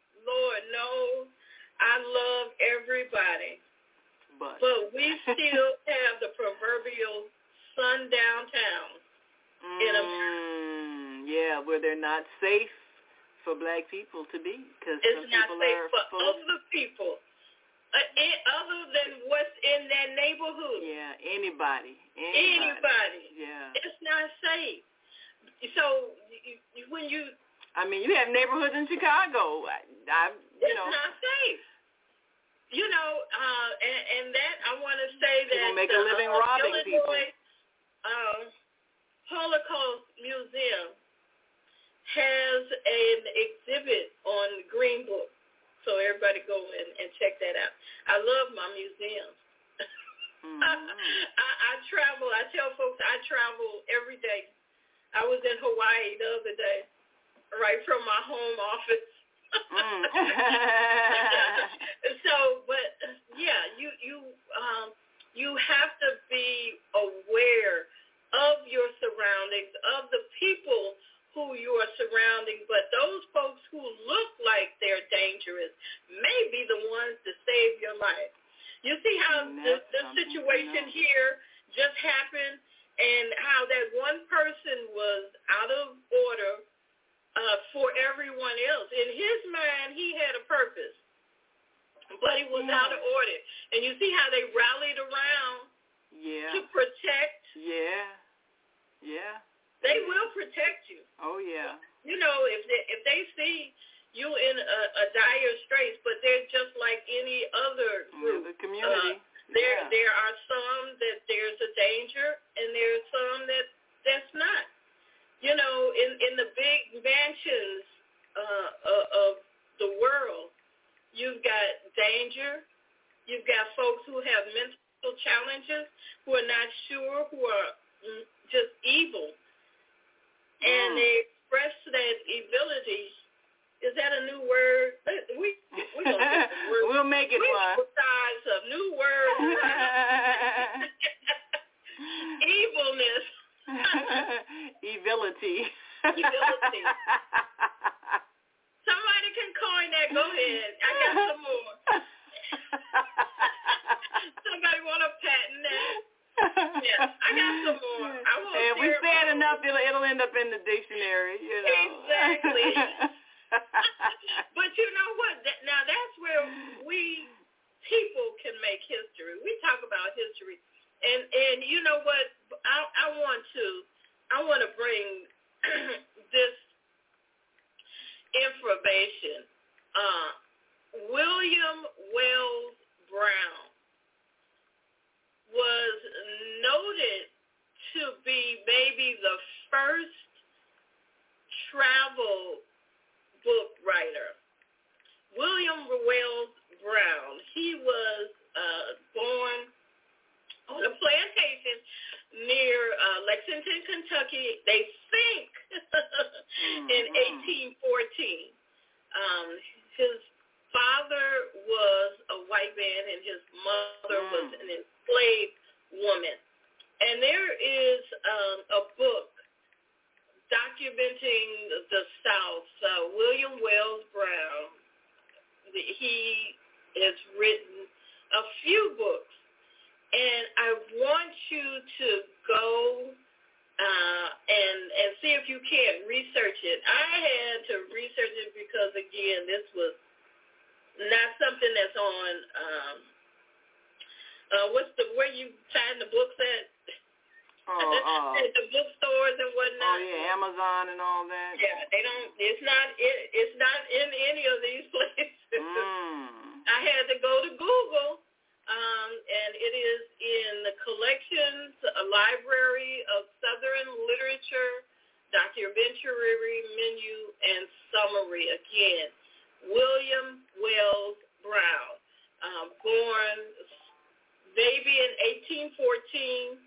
still have the proverbial sundown towns in America. Yeah, where they're not safe for black people to be. Cause it's not safe for other people. Other than what's in that neighborhood. Yeah, anybody. Yeah. It's not safe. So when you... I mean, you have neighborhoods in Chicago. It's not safe. You know, and that I want to say that people make a living robbing people. Holocaust Museum has an exhibit on Green Book, so everybody go and check that out. I love my museums. I travel. I tell folks I travel every day. I was in Hawaii the other day, right from my home office. So, but yeah, you have to be aware of your surroundings, of the people who you are surrounding, but those folks who look like they're dangerous may be the ones to save your life. You see how the situation here just happened and how that one person was out of order for everyone else. In his mind, he had a purpose, but he was out of order. And you see how they rallied around to protect. Yeah. They will protect you. Oh, yeah. You know, if they see you in a dire straits, but they're just like any other group. The community. There are some that there's a danger, and there's some that's not. You know, in the big mansions of the world, you've got danger. You've got folks who have mental challenges, who are not sure, who are just evil. And they express that evility. Is that a new word? We're gonna get the word. We'll make it one. Besides a new word. Evilness. Evility. Somebody can coin that. Go ahead. I got some more. Somebody want to patent that? Yeah, I got some more. I won't if we say it enough, it'll end up in the dictionary, you know. Exactly. But you know what? Now that's where we people can make history. We talk about history, and you know what? I want to bring this information. William Wells Brown was noted to be maybe the first travel book writer. William Wells Brown, he was born on a plantation near Lexington, Kentucky, they think, in 1814. His father was a white man and his mother was an enslaved woman. And there is a book documenting the South. William Wells Brown, he has written a few books. And I want you to go and see if you can research it. I had to research it because, again, this was not something that's on where you find the books at? At the bookstores and whatnot. Oh yeah, Amazon and all that. Yeah, they don't. It's not in any of these places. I had to go to Google, and it is in the Collections Library of Southern Literature, Documentary Menu and Summary. Again, William Wells Brown, born maybe in 1814.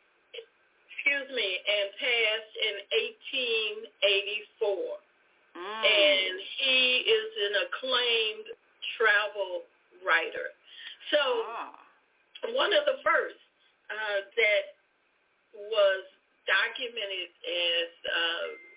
And passed in 1884. And he is an acclaimed travel writer. So one of the first that was documented as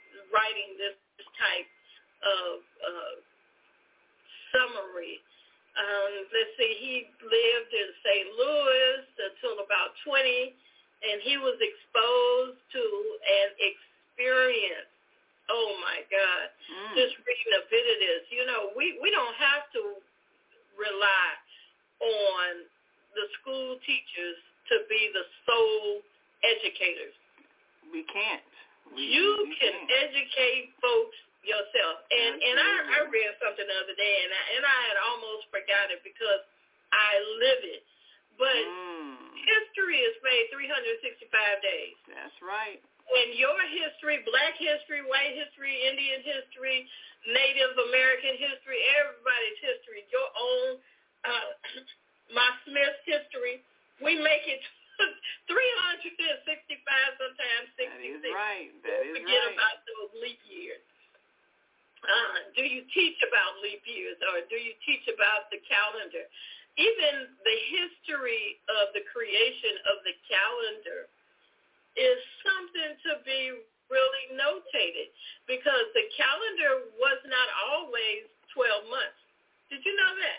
writing this type of summary Let's see, he lived in St. Louis until about 20, and he was exposed to an experience. Oh, my God. Just reading a bit of this. You know, we don't have to rely on the school teachers to be the sole educators. We can't. You can educate folks yourself. And I read something the other day, and I had almost forgot it because I live it. But history is made 365 days. That's right. And your history, black history, white history, Indian history, Native American history, everybody's history, your own, my Smith's history, we make it 365, sometimes 66. That is right. That is forget right. about those leap years. Do you teach about leap years, or do you teach about the calendar? Even the history of the creation of the calendar is something to be really notated, because the calendar was not always 12 months. Did you know that?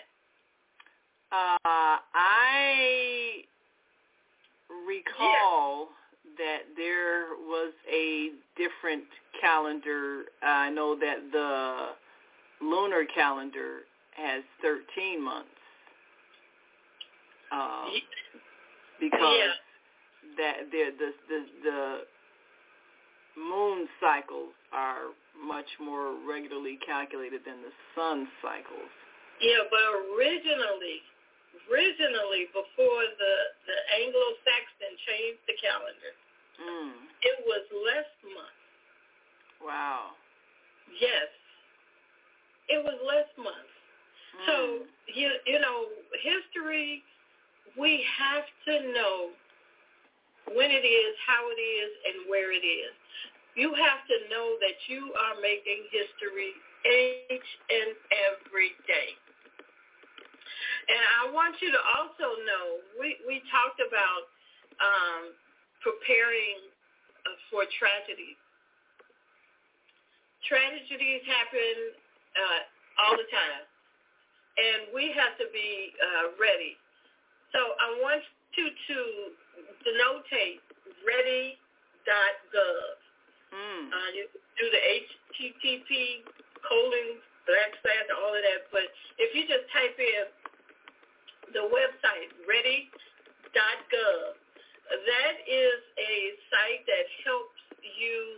I recall that there was a different calendar. I know that the lunar calendar has 13 months. Because that the moon cycles are much more regularly calculated than the sun cycles. Yeah, but originally before the Anglo-Saxon changed the calendar, it was less months. Wow. Yes, it was less months. So, you know, history, we have to know when it is, how it is, and where it is. You have to know that you are making history each and every day. And I want you to also know, we talked about preparing for tragedies. Tragedies happen all the time, and we have to be ready. So I want you to denotate ready.gov. You do the HTTP:// all of that, but if you just type in the website ready.gov, that is a site that helps you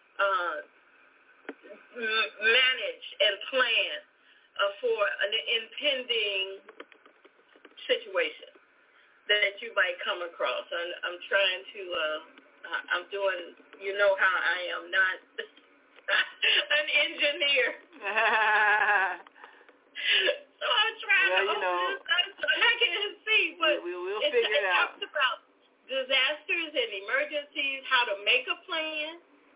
manage and plan for an impending situation that you might come across. I'm trying to, I'm doing, you know how I am not an engineer. So I'm trying to open this up so I can see, but we'll figure it out. It talks about disasters and emergencies, how to make a plan,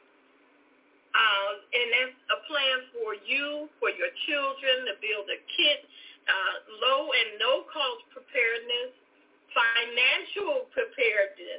and that's a plan for you, for your children, to build a kit, low and no-cost preparedness, financial preparedness.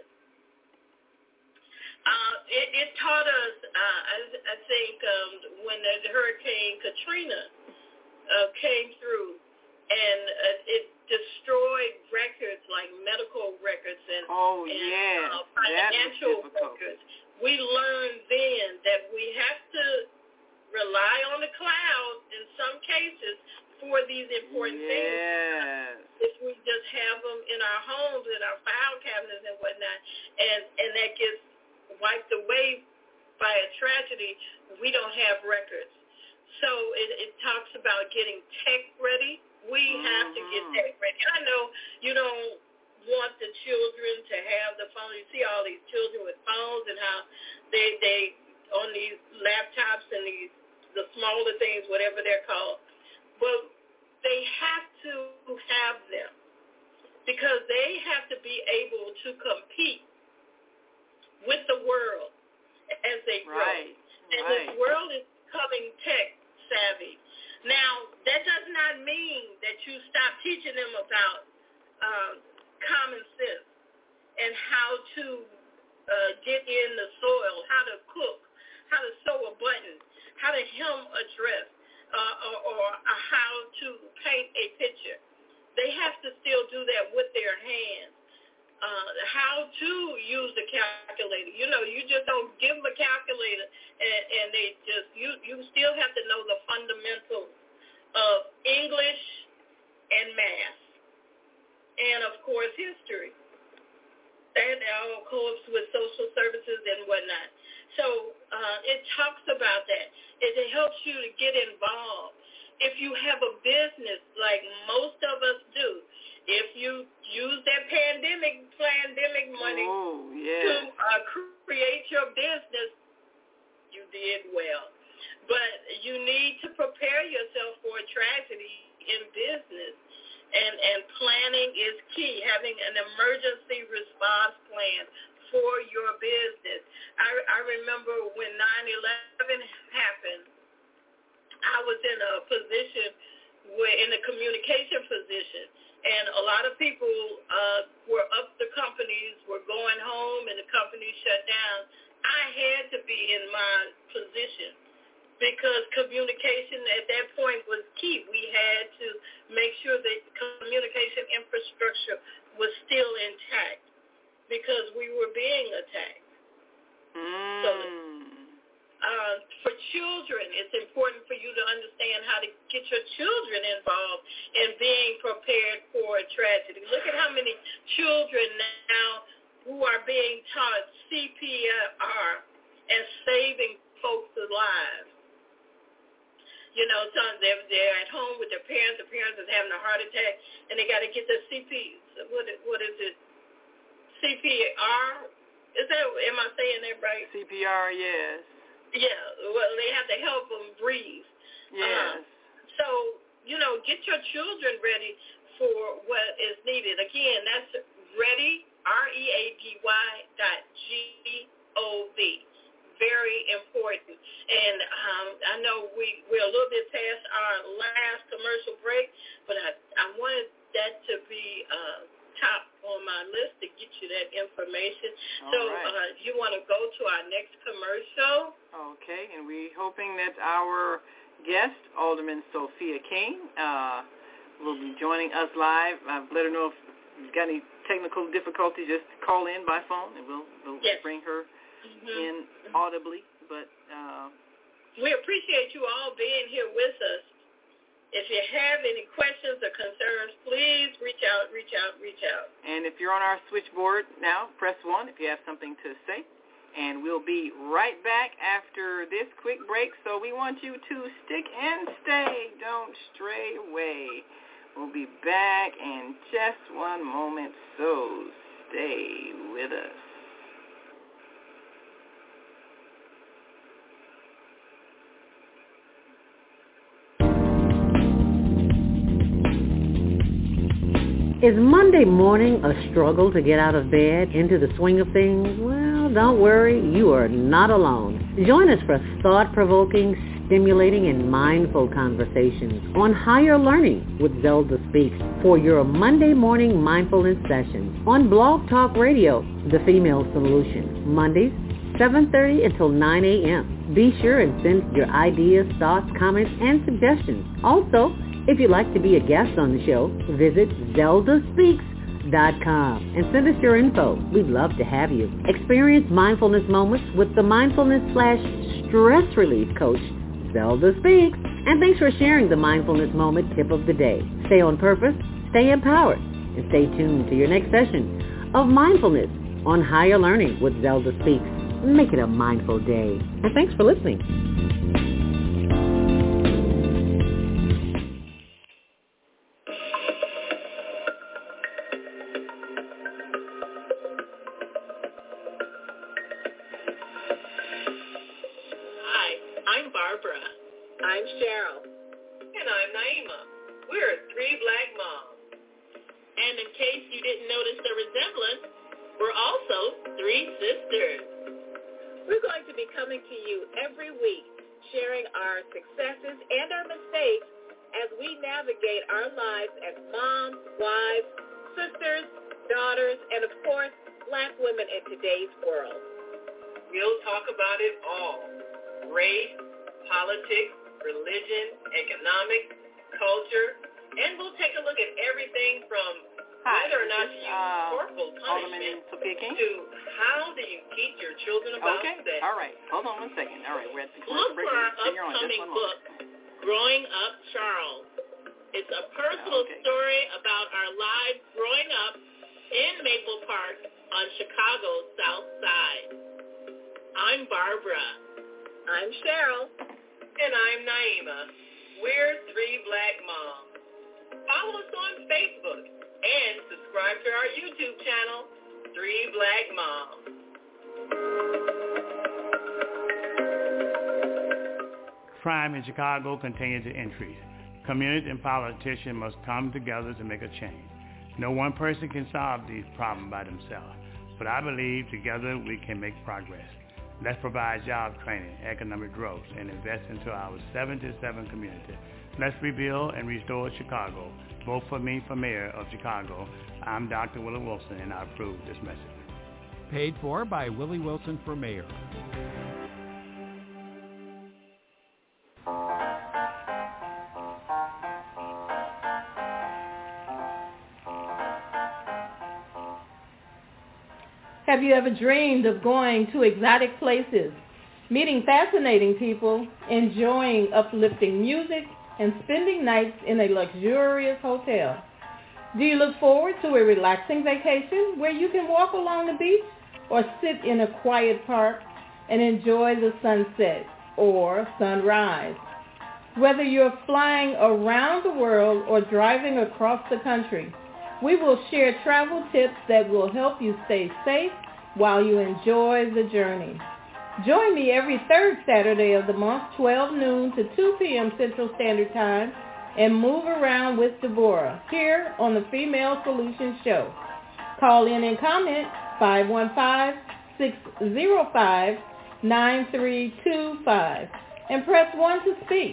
It taught us, I think, when the Hurricane Katrina came through, and it destroyed records like medical records and financial records. We learned then that we have to rely on the cloud in some cases for these important things. If we just have them in our homes, in our file cabinets and whatnot, and that gets wiped away by a tragedy, we don't have records. So it talks about getting tech ready. We have to get tech ready. I know you don't want the children to have the phone. You see all these children with phones and how they on these laptops and the smaller things, whatever they're called. But they have to have them because they have to be able to compete with the world as they grow. And this world is becoming tech savvy. Now, that does not mean that you stop teaching them about common sense and how to get in the soil, how to cook, how to sew a button, how to hem a dress. or how to paint a picture. They have to still do that with their hands. How to use the calculator. You know, you just don't give them a calculator and they just, you still have to know the fundamentals of English and math. And, of course, history. That all goes with social services and whatnot. So it talks about that. It helps you to get involved. If you have a business like most of us do, if you use that pandemic money to create your business, you did well. But you need to prepare yourself for a tragedy in business. And planning is key, having an emergency response plan for your business. I remember when 9/11 happened, I was in a position in a communication position, and a lot of people were up, the companies were going home and the companies shut down. I had to be in my position because communication at that point was key. We had to make sure that communication infrastructure was still intact because we were being attacked. So for children, it's important for you to understand how to get your children involved in being prepared for a tragedy. Look at how many children now who are being taught CPR and saving folks' lives. You know, they're at home with their parents. The parents is having a heart attack, and they got to get the what is it? CPR? Am I saying that right? CPR, yes. Yeah, well, they have to help them breathe. Yes. So, you know, get your children ready for what is needed. Again, that's ready, READY.gov. Very important. And I know we're a little bit past our last commercial break, but I wanted that to be top on my list to get you that information. Right. You want to go to our next commercial? Okay, and we're hoping that our guest, Alderman Sophia King, will be joining us live. I've let her know if you've got any technical difficulties, just call in by phone, and we'll bring her in audibly. But we appreciate you all being here with us. If you have any questions or concerns, please reach out. And if you're on our switchboard now, press 1 if you have something to say. And we'll be right back after this quick break, so we want you to stick and stay. Don't stray away. We'll be back in just one moment, so stay with us. Is Monday morning a struggle to get out of bed, into the swing of things? Well, don't worry, you are not alone. Join us for thought-provoking, stimulating, and mindful conversations on higher learning with Zelda Speaks for your Monday morning mindfulness sessions on Blog Talk Radio, The Female Solution, Mondays, 7:30 until 9 a.m. Be sure and send your ideas, thoughts, comments, and suggestions. Also, if you'd like to be a guest on the show, visit ZeldaSpeaks.com and send us your info. We'd love to have you. Experience mindfulness moments with the mindfulness/stress relief coach, Zelda Speaks. And thanks for sharing the mindfulness moment tip of the day. Stay on purpose, stay empowered, and stay tuned to your next session of mindfulness on Higher Learning with Zelda Speaks. Make it a mindful day. And thanks for listening. We'll talk about it all. Race, politics, religion, economic, culture, and we'll take a look at everything from whether or not you use corporal punishment to how do you teach your children about sex. All right. Hold on one second. All right. We're at the Look for our upcoming book, Growing Up Charles. It's a personal story about our lives growing up in Maple Park on Chicago's South Side. I'm Barbara. I'm Cheryl. And I'm Naima. We're Three Black Moms. Follow us on Facebook and subscribe to our YouTube channel, Three Black Moms. Crime in Chicago continues to increase. Community and politicians must come together to make a change. No one person can solve these problems by themselves, but I believe together we can make progress. Let's provide job training, economic growth, and invest into our 77 community. Let's rebuild and restore Chicago. Vote for me for mayor of Chicago. I'm Dr. Willie Wilson, and I approve this message. Paid for by Willie Wilson for mayor. Have you ever dreamed of going to exotic places, meeting fascinating people, enjoying uplifting music, and spending nights in a luxurious hotel? Do you look forward to a relaxing vacation where you can walk along the beach or sit in a quiet park and enjoy the sunset or sunrise? Whether you're flying around the world or driving across the country, we will share travel tips that will help you stay safe while you enjoy the journey. Join me every third Saturday of the month, 12 noon to 2 p.m. Central Standard Time, and move around with Deborah here on the Female Solutions Show. Call in and comment 515-605-9325 and press 1 to speak.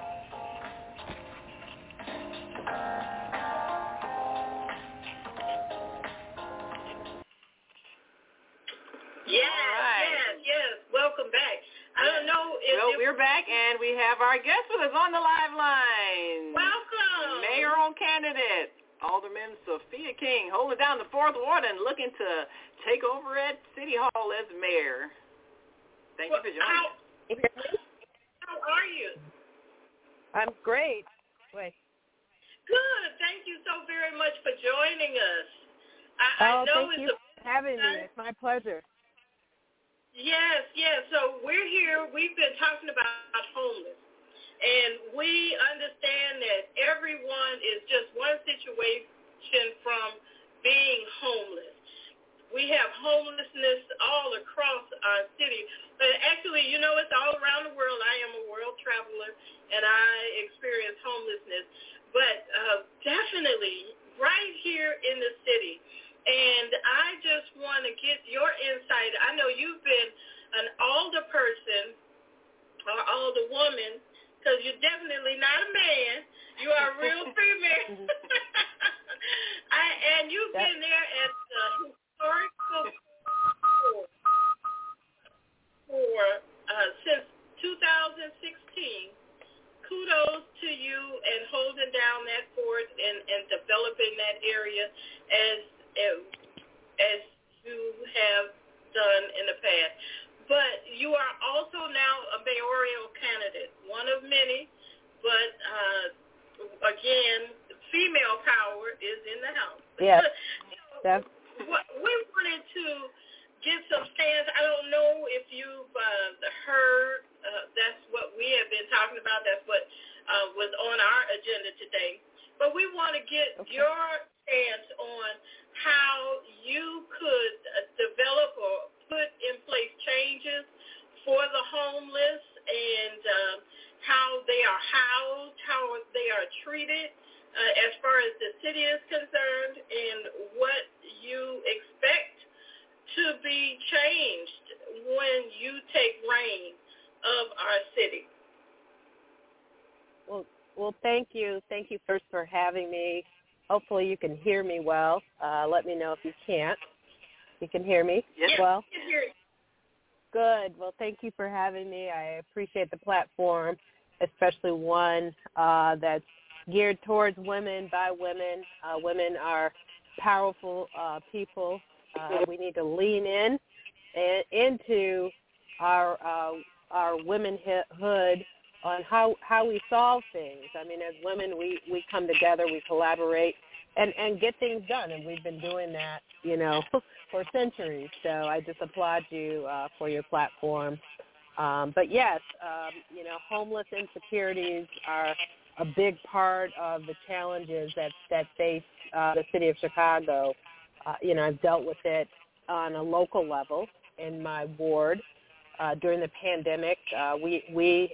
Yes. Welcome back. I don't know if we're back, and we have our guest with us on the live line. Welcome. Mayoral candidate, Alderman Sophia King, holding down the 4th Ward and looking to take over at City Hall as mayor. Thank you for joining us. How are you? I'm great. Wait. Good. Thank you so very much for joining us. I know thank you for having me. It's my pleasure. Yes. So we're here. We've been talking about homeless. And we understand that everyone is just one situation from being homeless. We have homelessness all across our city. But actually, it's all around the world. I am a world traveler, and I experience homelessness. But definitely right here in the city. And I just want to get your insight. I know you've been an older person or older woman, because you're definitely not a man. You are a real female. And you've been there at the historical for since 2016. Kudos to you and holding down that fort and developing that area as you have done in the past. But you are also now a mayoral candidate, one of many, but again, female power is in the house. Yes. We wanted to get some stands. I don't know if you've heard, that's what we have been talking about. That's what was on our agenda today. But we want to get your stance on how you could develop or put in place changes for the homeless and how they are housed, how they are treated as far as the city is concerned, and what you expect to be changed when you take reign of our city. Well, thank you. Thank you first for having me. Hopefully you can hear me well. Let me know if you can't. You can hear me well? Yes, I can hear you. Good. Well, thank you for having me. I appreciate the platform. especially one that's geared towards women, by women. Women are powerful people. We need to lean into our womanhood on how we solve things. I mean, as women, we come together, we collaborate, and get things done, and we've been doing that, for centuries. So I just applaud you for your platform. But yes, homeless insecurities are a big part of the challenges that face the city of Chicago. I've dealt with it on a local level in my ward. During the pandemic, we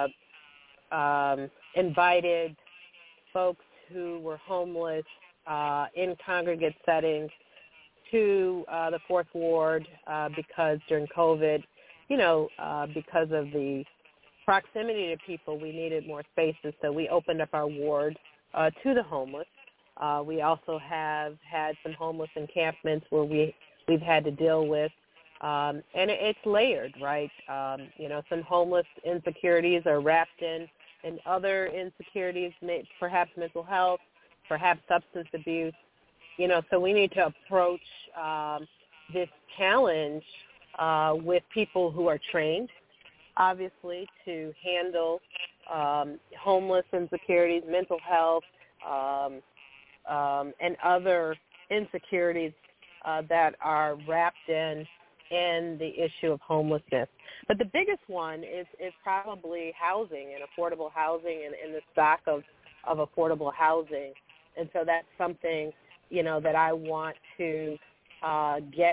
invited folks who were homeless in congregate settings to the Fourth Ward because during COVID, because of the proximity to people, we needed more spaces, so we opened up our ward to the homeless. We also have had some homeless encampments where we've had to deal with, and it's layered, right? Some homeless insecurities are wrapped in other insecurities, perhaps mental health, perhaps substance abuse. So we need to approach this challenge with people who are trained, obviously, to handle homeless insecurities, mental health, and other insecurities that are wrapped in the issue of homelessness. But the biggest one is probably housing and affordable housing and the stock of affordable housing. And so that's something, that I want to get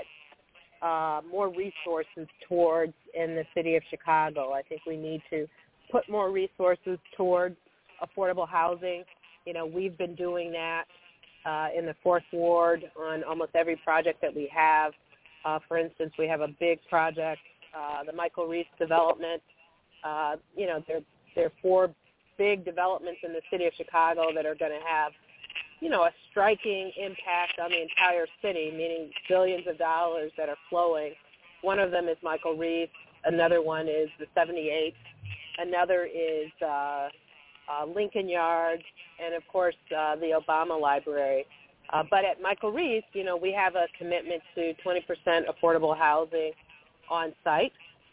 more resources towards in the city of Chicago. I think we need to put more resources towards affordable housing. We've been doing that in the Fourth Ward on almost every project that we have. For instance, we have a big project, the Michael Reese development. There are 4 big developments in the city of Chicago that are going to have, a striking impact on the entire city, meaning billions of dollars that are flowing. One of them is Michael Reese. Another one is the 78th. Another is Lincoln Yards, and, of course, the Obama Library. But at Michael Reese, we have a commitment to 20% affordable housing on site.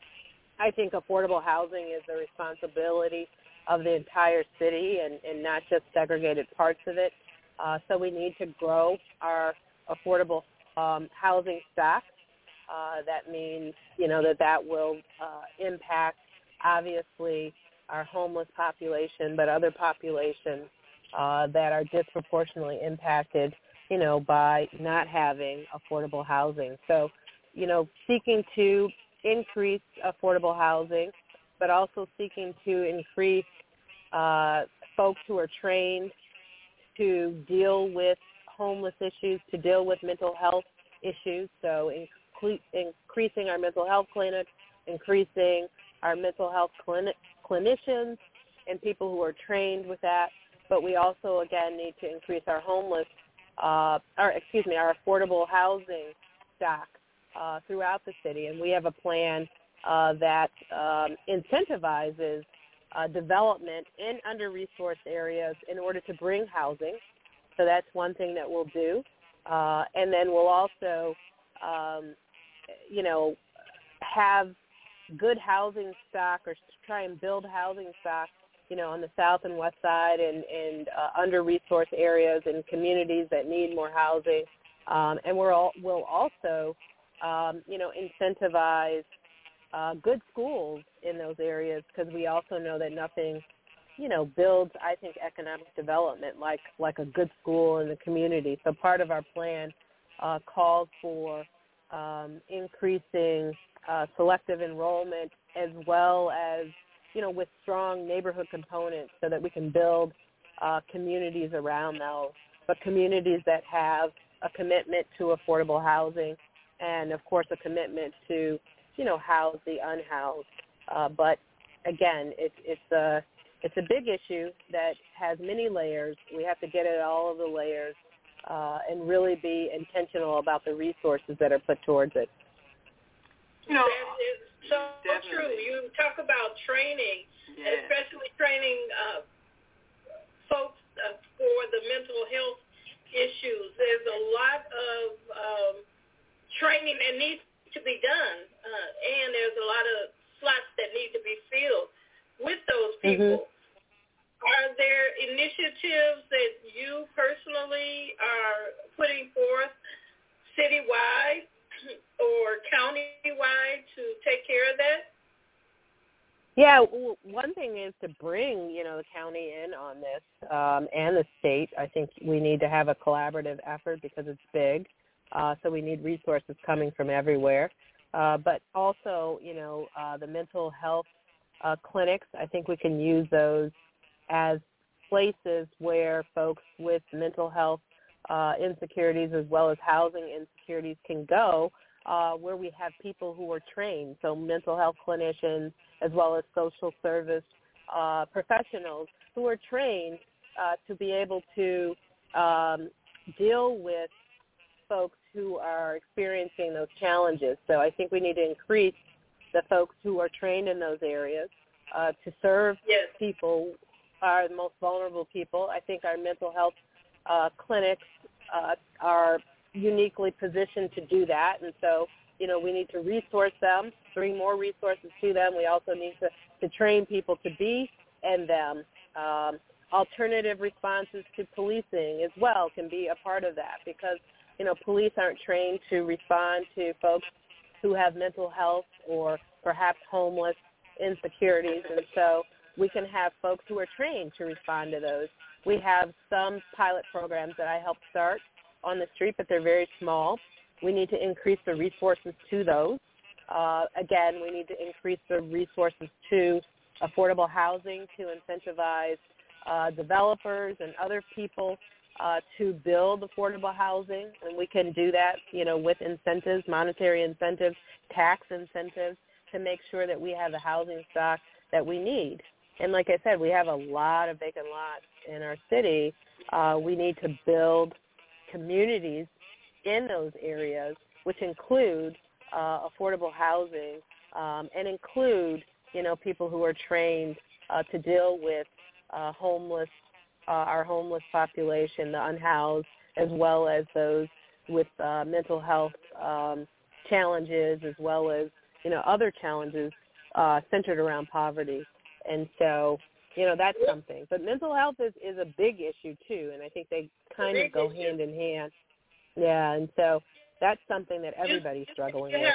I think affordable housing is the responsibility of the entire city and not just segregated parts of it. So we need to grow our affordable housing stock. That means, that will impact, obviously, our homeless population, but other populations that are disproportionately impacted, by not having affordable housing. So, seeking to increase affordable housing, but also seeking to increase folks who are trained to deal with homeless issues, to deal with mental health issues. So increasing our mental health clinics, increasing our mental health clinicians and people who are trained with that. But we also, again, need to increase our our affordable housing stock throughout the city. And we have a plan that incentivizes development in under-resourced areas in order to bring housing. So that's one thing that we'll do. And then we'll also, have good housing stock or try and build housing stock, on the south and west side and under-resourced areas and communities that need more housing. And we'll also, incentivize good schools in those areas, because we also know that nothing, builds, I think, economic development like a good school in the community. So part of our plan calls for increasing selective enrollment as well as, with strong neighborhood components so that we can build communities around those, but communities that have a commitment to affordable housing and, of course, a commitment to, house the unhoused. But, again, it's a big issue that has many layers. We have to get at all of the layers and really be intentional about the resources that are put towards it. So true. You talk about training, especially training folks for the mental health issues. There's a lot of training that needs to be done, and there's a lot of slots that need to be filled with those people. Are there initiatives that you personally are putting forth citywide or countywide to take care of that? Yeah, one thing is to bring, the county in on this and the state. I think we need to have a collaborative effort because it's big. So we need resources coming from everywhere. But also, the mental health clinics, I think we can use those as places where folks with mental health insecurities as well as housing insecurities can go, where we have people who are trained, so mental health clinicians as well as social service professionals who are trained to be able to deal with folks who are experiencing those challenges. So I think we need to increase the folks who are trained in those areas to serve people, are the most vulnerable people. I think our mental health clinics are uniquely positioned to do that. And so, we need to resource them, bring more resources to them. We also need to train people to be in them. Alternative responses to policing as well can be a part of that because, police aren't trained to respond to folks who have mental health or perhaps homeless insecurities. And so we can have folks who are trained to respond to those. We have some pilot programs that I helped start on the street, but they're very small. We need to increase the resources to those. Again, we need to increase the resources to affordable housing to incentivize developers and other people to build affordable housing. And we can do that, with incentives, monetary incentives, tax incentives to make sure that we have the housing stock that we need. And like I said, we have a lot of vacant lots in our city. We need to build communities in those areas, which include affordable housing and include, people who are trained to deal with our homeless population, the unhoused, as well as those with mental health challenges, as well as, other challenges centered around poverty. And so, that's something. But mental health is a big issue, too, and I think they kind of go hand in hand. Yeah, and so that's something that everybody's struggling with.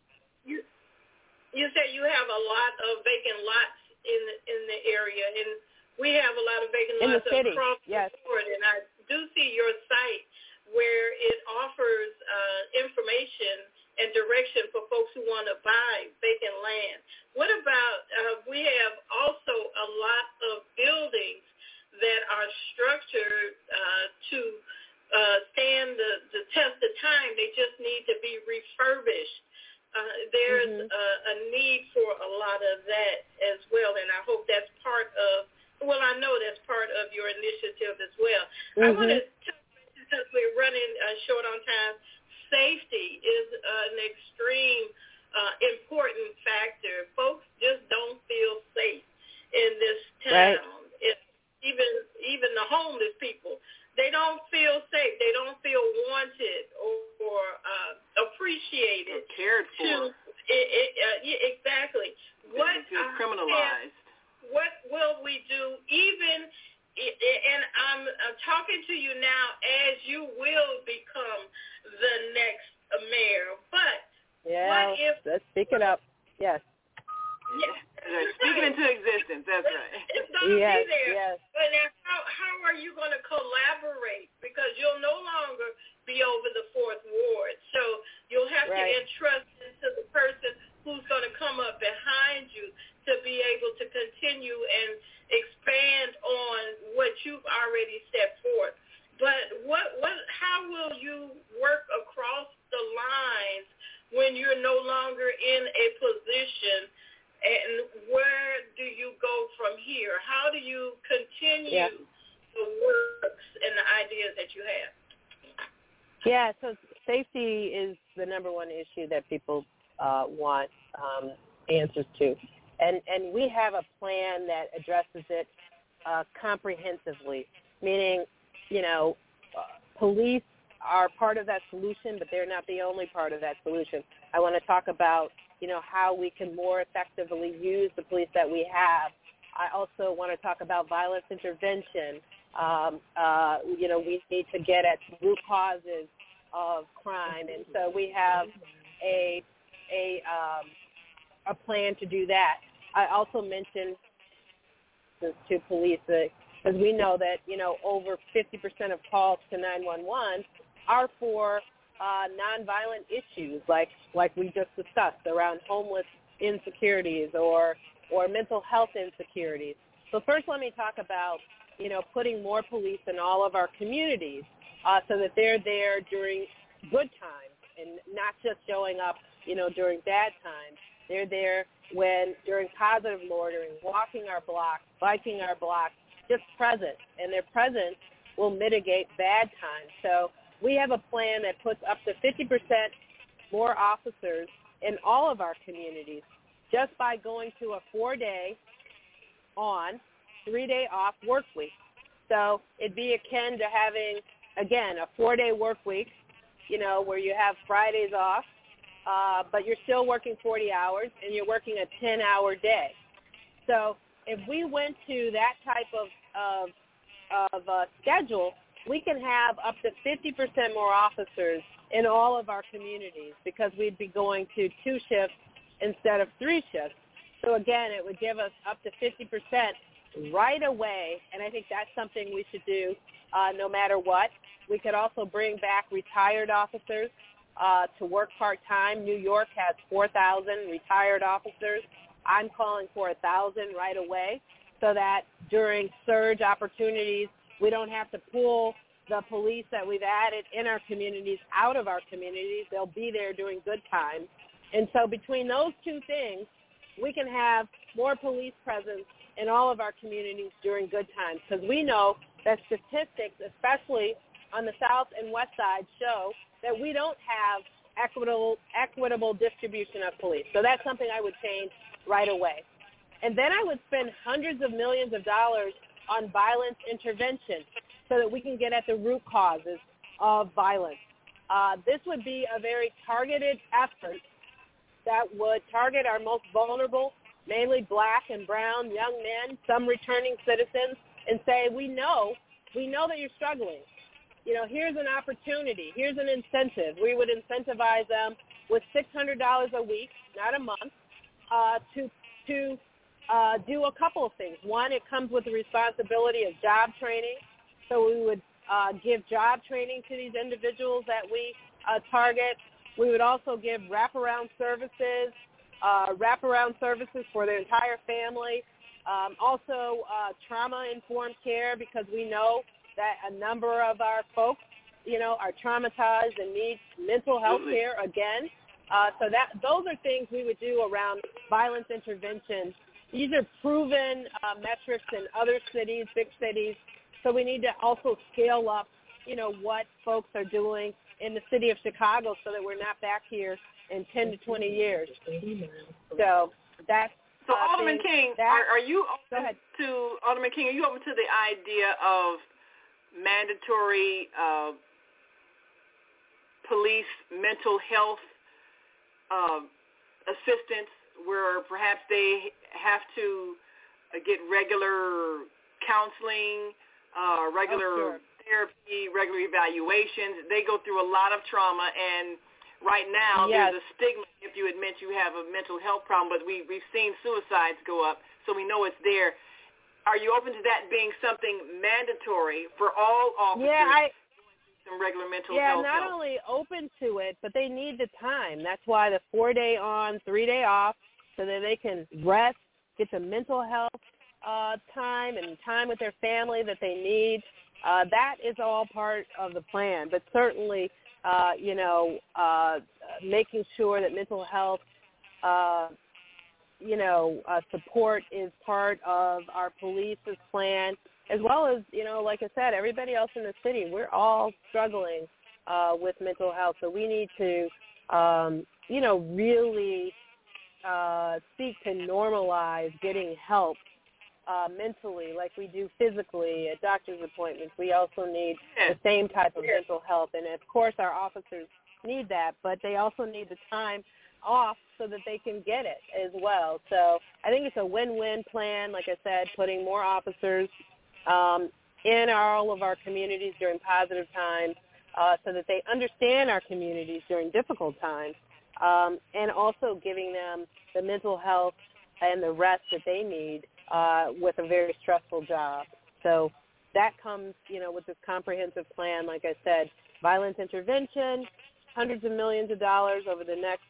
You said you have a lot of vacant lots in the area, and we have a lot of vacant lots across the board, and I do see your site where it offers information and direction for folks who want to buy vacant land. What about, we have also a lot of buildings that are structured to stand the test of time. They just need to be refurbished. There's a need for a lot of that as well, and I hope that's part of, I know that's part of your initiative as well. I want to, since we're running short on time, safety is an extreme important factor. Folks just don't feel safe in this town. Right. Even the homeless people, they don't feel safe. They don't feel wanted or appreciated. Or cared for. Exactly. What criminalized. What will we do even? And I'm talking to you now as you will become the next mayor. But what if... Let's speak it up. Yes. Speaking into existence, that's right. It's going to be there. Yes. But now, how are you going to collaborate? Because you'll no longer be over the Fourth Ward. So you'll have to entrust it to the person who's going to come up behind you to be able to continue and expand on what you've already set forth. But how will you work across the lines when you're no longer in a position, and where do you go from here? How do you continue the works and the ideas that you have? Yeah, so safety is the number one issue that people want. answers to. And we have a plan that addresses it comprehensively, meaning, police are part of that solution, but they're not the only part of that solution. I want to talk about, how we can more effectively use the police that we have. I also want to talk about violence intervention. We need to get at root causes of crime, and so we have a plan to do that. I also mentioned this to police because we know that over 50% of calls to 911 are for nonviolent issues, like we just discussed around homeless insecurities or mental health insecurities. So first, let me talk about putting more police in all of our communities so that they're there during good times and not just showing up during bad times. They're there during positive loitering, walking our blocks, biking our blocks, just present, and their presence will mitigate bad times. So we have a plan that puts up to 50% more officers in all of our communities just by going to a 4-day on, 3-day off work week. So it'd be akin to having, again, a 4-day work week, where you have Fridays off, but you're still working 40 hours and you're working a 10-hour day. So if we went to that type of schedule, we can have up to 50% more officers in all of our communities because we'd be going to 2 shifts instead of 3 shifts. So again, it would give us up to 50% right away, and I think that's something we should do no matter what. We could also bring back retired officers to work part-time. New York has 4,000 retired officers. I'm calling for 1,000 right away so that during surge opportunities, we don't have to pull the police that we've added in our communities out of our communities. They'll be there during good times. And so between those two things, we can have more police presence in all of our communities during good times because we know that statistics, especially on the south and west side, show that we don't have equitable distribution of police. So that's something I would change right away. And then I would spend hundreds of millions of dollars on violence intervention so that we can get at the root causes of violence. This would be a very targeted effort that would target our most vulnerable, mainly black and brown young men, some returning citizens, and say, we know that you're struggling. Here's an opportunity. Here's an incentive. We would incentivize them with $600 a week, not a month, to do a couple of things. One, it comes with the responsibility of job training. So we would give job training to these individuals that we target. We would also give wraparound services for their entire family. Also trauma-informed care because we know that a number of our folks, are traumatized and need mental health care again. So those are things we would do around violence intervention. These are proven metrics in other cities, big cities. So we need to also scale up, what folks are doing in the city of Chicago so that we're not back here in 10 to 20 years. So that's Alderman King, are you open to the idea of mandatory police mental health assistance where perhaps they have to get regular counseling, regular therapy, regular evaluations? They go through a lot of trauma, and right now there's a stigma if you admit you have a mental health problem, but we've seen suicides go up, so we know it's there. Are you open to that being something mandatory for all officers? Some regular mental health. Yeah, not only open to it, but they need the time. That's why the 4-day on, 3-day off, so that they can rest, get the mental health time and time with their family that they need. That is all part of the plan. But certainly, making sure that mental health support is part of our police's plan, as well as, like I said, everybody else in the city. We're all struggling with mental health, so we need to, really seek to normalize getting help mentally like we do physically at doctor's appointments. We also need the same type of mental health. And, of course, our officers need that, but they also need the time off so that they can get it as well. So I think it's a win-win plan, like I said, putting more officers in all of our communities during positive times so that they understand our communities during difficult times, and also giving them the mental health and the rest that they need with a very stressful job. So that comes, with this comprehensive plan, like I said, violence intervention, hundreds of millions of dollars over the next,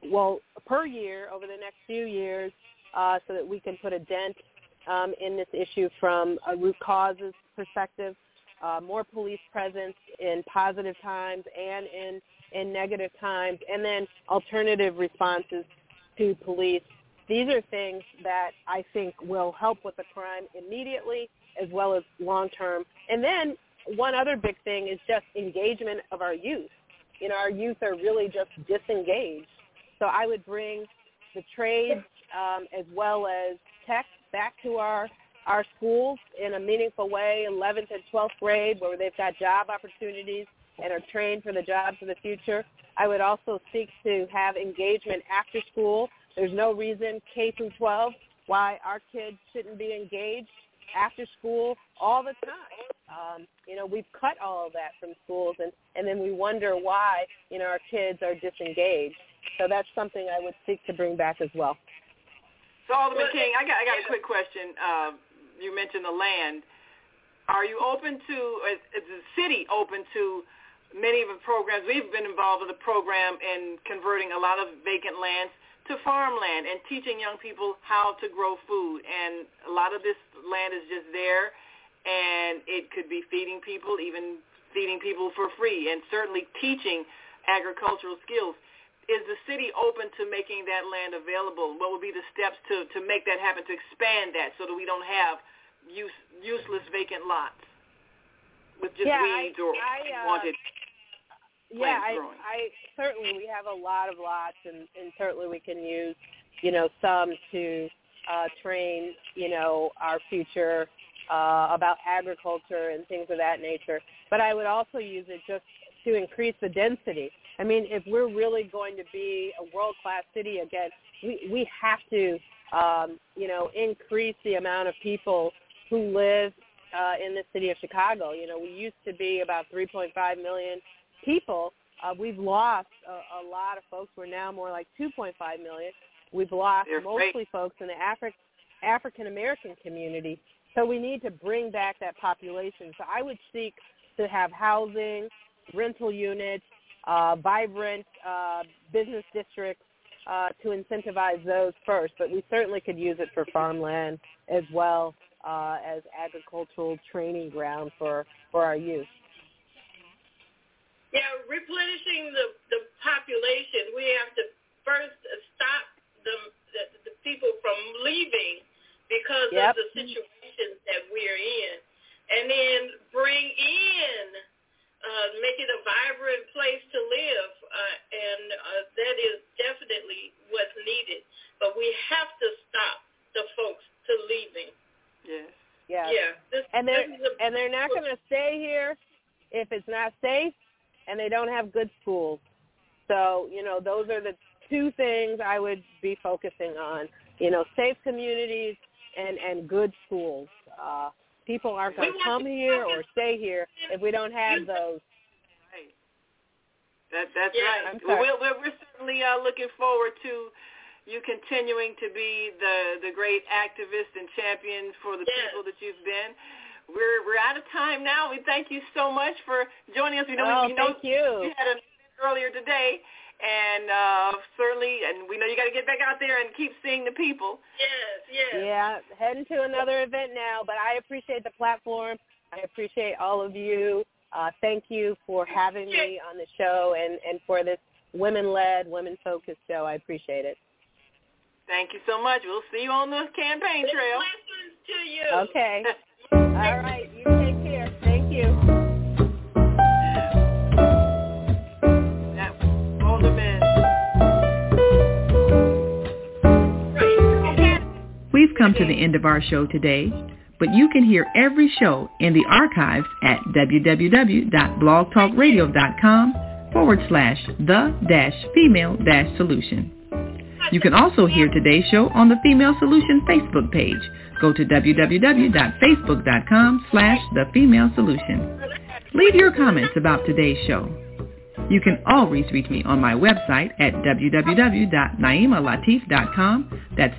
per year over the next few years so that we can put a dent in this issue from a root causes perspective, more police presence in positive times and in negative times, and then alternative responses to police. These are things that I think will help with the crime immediately as well as long-term. And then one other big thing is just engagement of our youth. Our youth are really just disengaged. So I would bring the trades as well as tech back to our schools in a meaningful way, 11th and 12th grade, where they've got job opportunities and are trained for the jobs of the future. I would also seek to have engagement after school. There's no reason, K through 12, why our kids shouldn't be engaged after school all the time. We've cut all of that from schools, and then we wonder why, our kids are disengaged. So that's something I would seek to bring back as well. So, Alderman King, I got a quick question. You mentioned the land. Are you open to, is the city open to many of the programs? We've been involved with a program in converting a lot of vacant lands to farmland and teaching young people how to grow food. And a lot of this land is just there, and it could be feeding people, even feeding people for free, and certainly teaching agricultural skills. Is the city open to making that land available? What would be the steps to make that happen, to expand that so that we don't have useless vacant lots with just weeds or wanted plants growing? I certainly, we have a lot of lots, and certainly we can use, some to train, our future about agriculture and things of that nature. But I would also use it just to increase the density. I mean, if we're really going to be a world-class city again, we have to, increase the amount of people who live in the city of Chicago. We used to be about 3.5 million people. We've lost a lot of folks. We're now more like 2.5 million. We've lost mostly folks in the African-American community. So we need to bring back that population. So I would seek to have housing, rental units, vibrant business districts to incentivize those first, but we certainly could use it for farmland as well as agricultural training ground for our youth. Yeah, replenishing the population, we have to first stop the people from leaving because of the situations that we're in, and then bring in make it a vibrant place to live, and that is definitely what's needed. But we have to stop the folks to leaving. Yes. Yeah. And they're not going to stay here if it's not safe and they don't have good schools. So, those are the two things I would be focusing on. Safe communities and good schools. People aren't going to come here or stay here if we don't have those. Right. That's right. We're certainly looking forward to you continuing to be the great activist and champion for the people that you've been. We're out of time now. We thank you so much for joining us. Thank you. We had an event earlier today, and certainly, and we know you got to get back out there and keep seeing the people. Yes. Yeah, heading to another event now, but I appreciate the platform. I appreciate all of you. Thank you for having me on the show and for this women-led, women-focused show. I appreciate it. Thank you so much. We'll see you on the campaign trail. Blessings to you. Okay. All right. You take care. Thank you. That was Alderman to the end of our show today, but you can hear every show in the archives at www.blogtalkradio.com/the-female-solution. You can also hear today's show on the Female Solution Facebook page. Go to www.facebook.com/thefemalesolution. Leave your comments about today's show. You can always reach me on my website at www.naimalatif.com. That's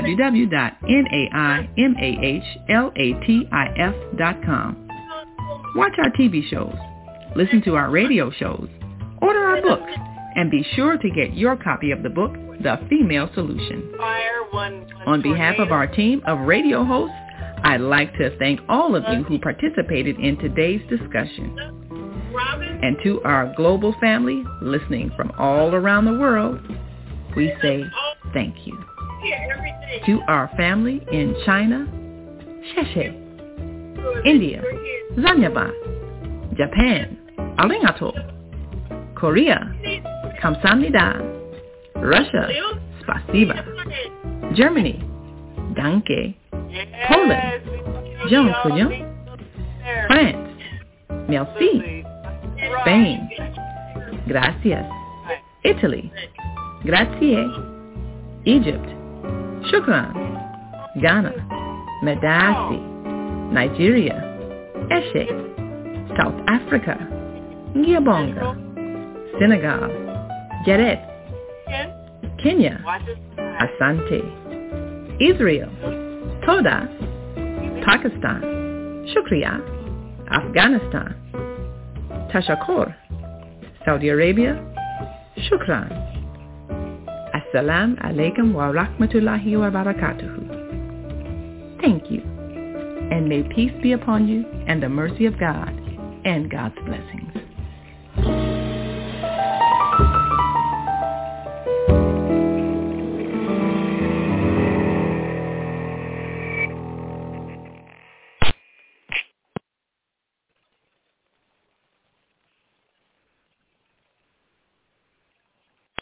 www.naimalatif.com. Watch our TV shows, listen to our radio shows, order our books, and be sure to get your copy of the book, The Female Solution. On behalf of our team of radio hosts, I'd like to thank all of you who participated in today's discussion. And to our global family listening from all around the world, we say thank you. To our family in China, Sheshe, India, Zanyaba, Japan, Arigato, Korea, Kamsahamnida, Russia, Spasiba, Germany, Danke, Poland, Jean Couillon, France, Merci, Spain, Gracias, Italy, Grazie, Egypt, Shukran, Ghana, Medasi, Nigeria, Eshe, South Africa, Ngiyabonga, Senegal, Geret, Kenya, Asante, Israel, Toda, Pakistan, Shukriya, Afghanistan, Tashakkur, Saudi Arabia, Shukran. Assalamu alaikum wa rahmatullahi wa barakatuhu. Thank you, and may peace be upon you and the mercy of God and God's blessing.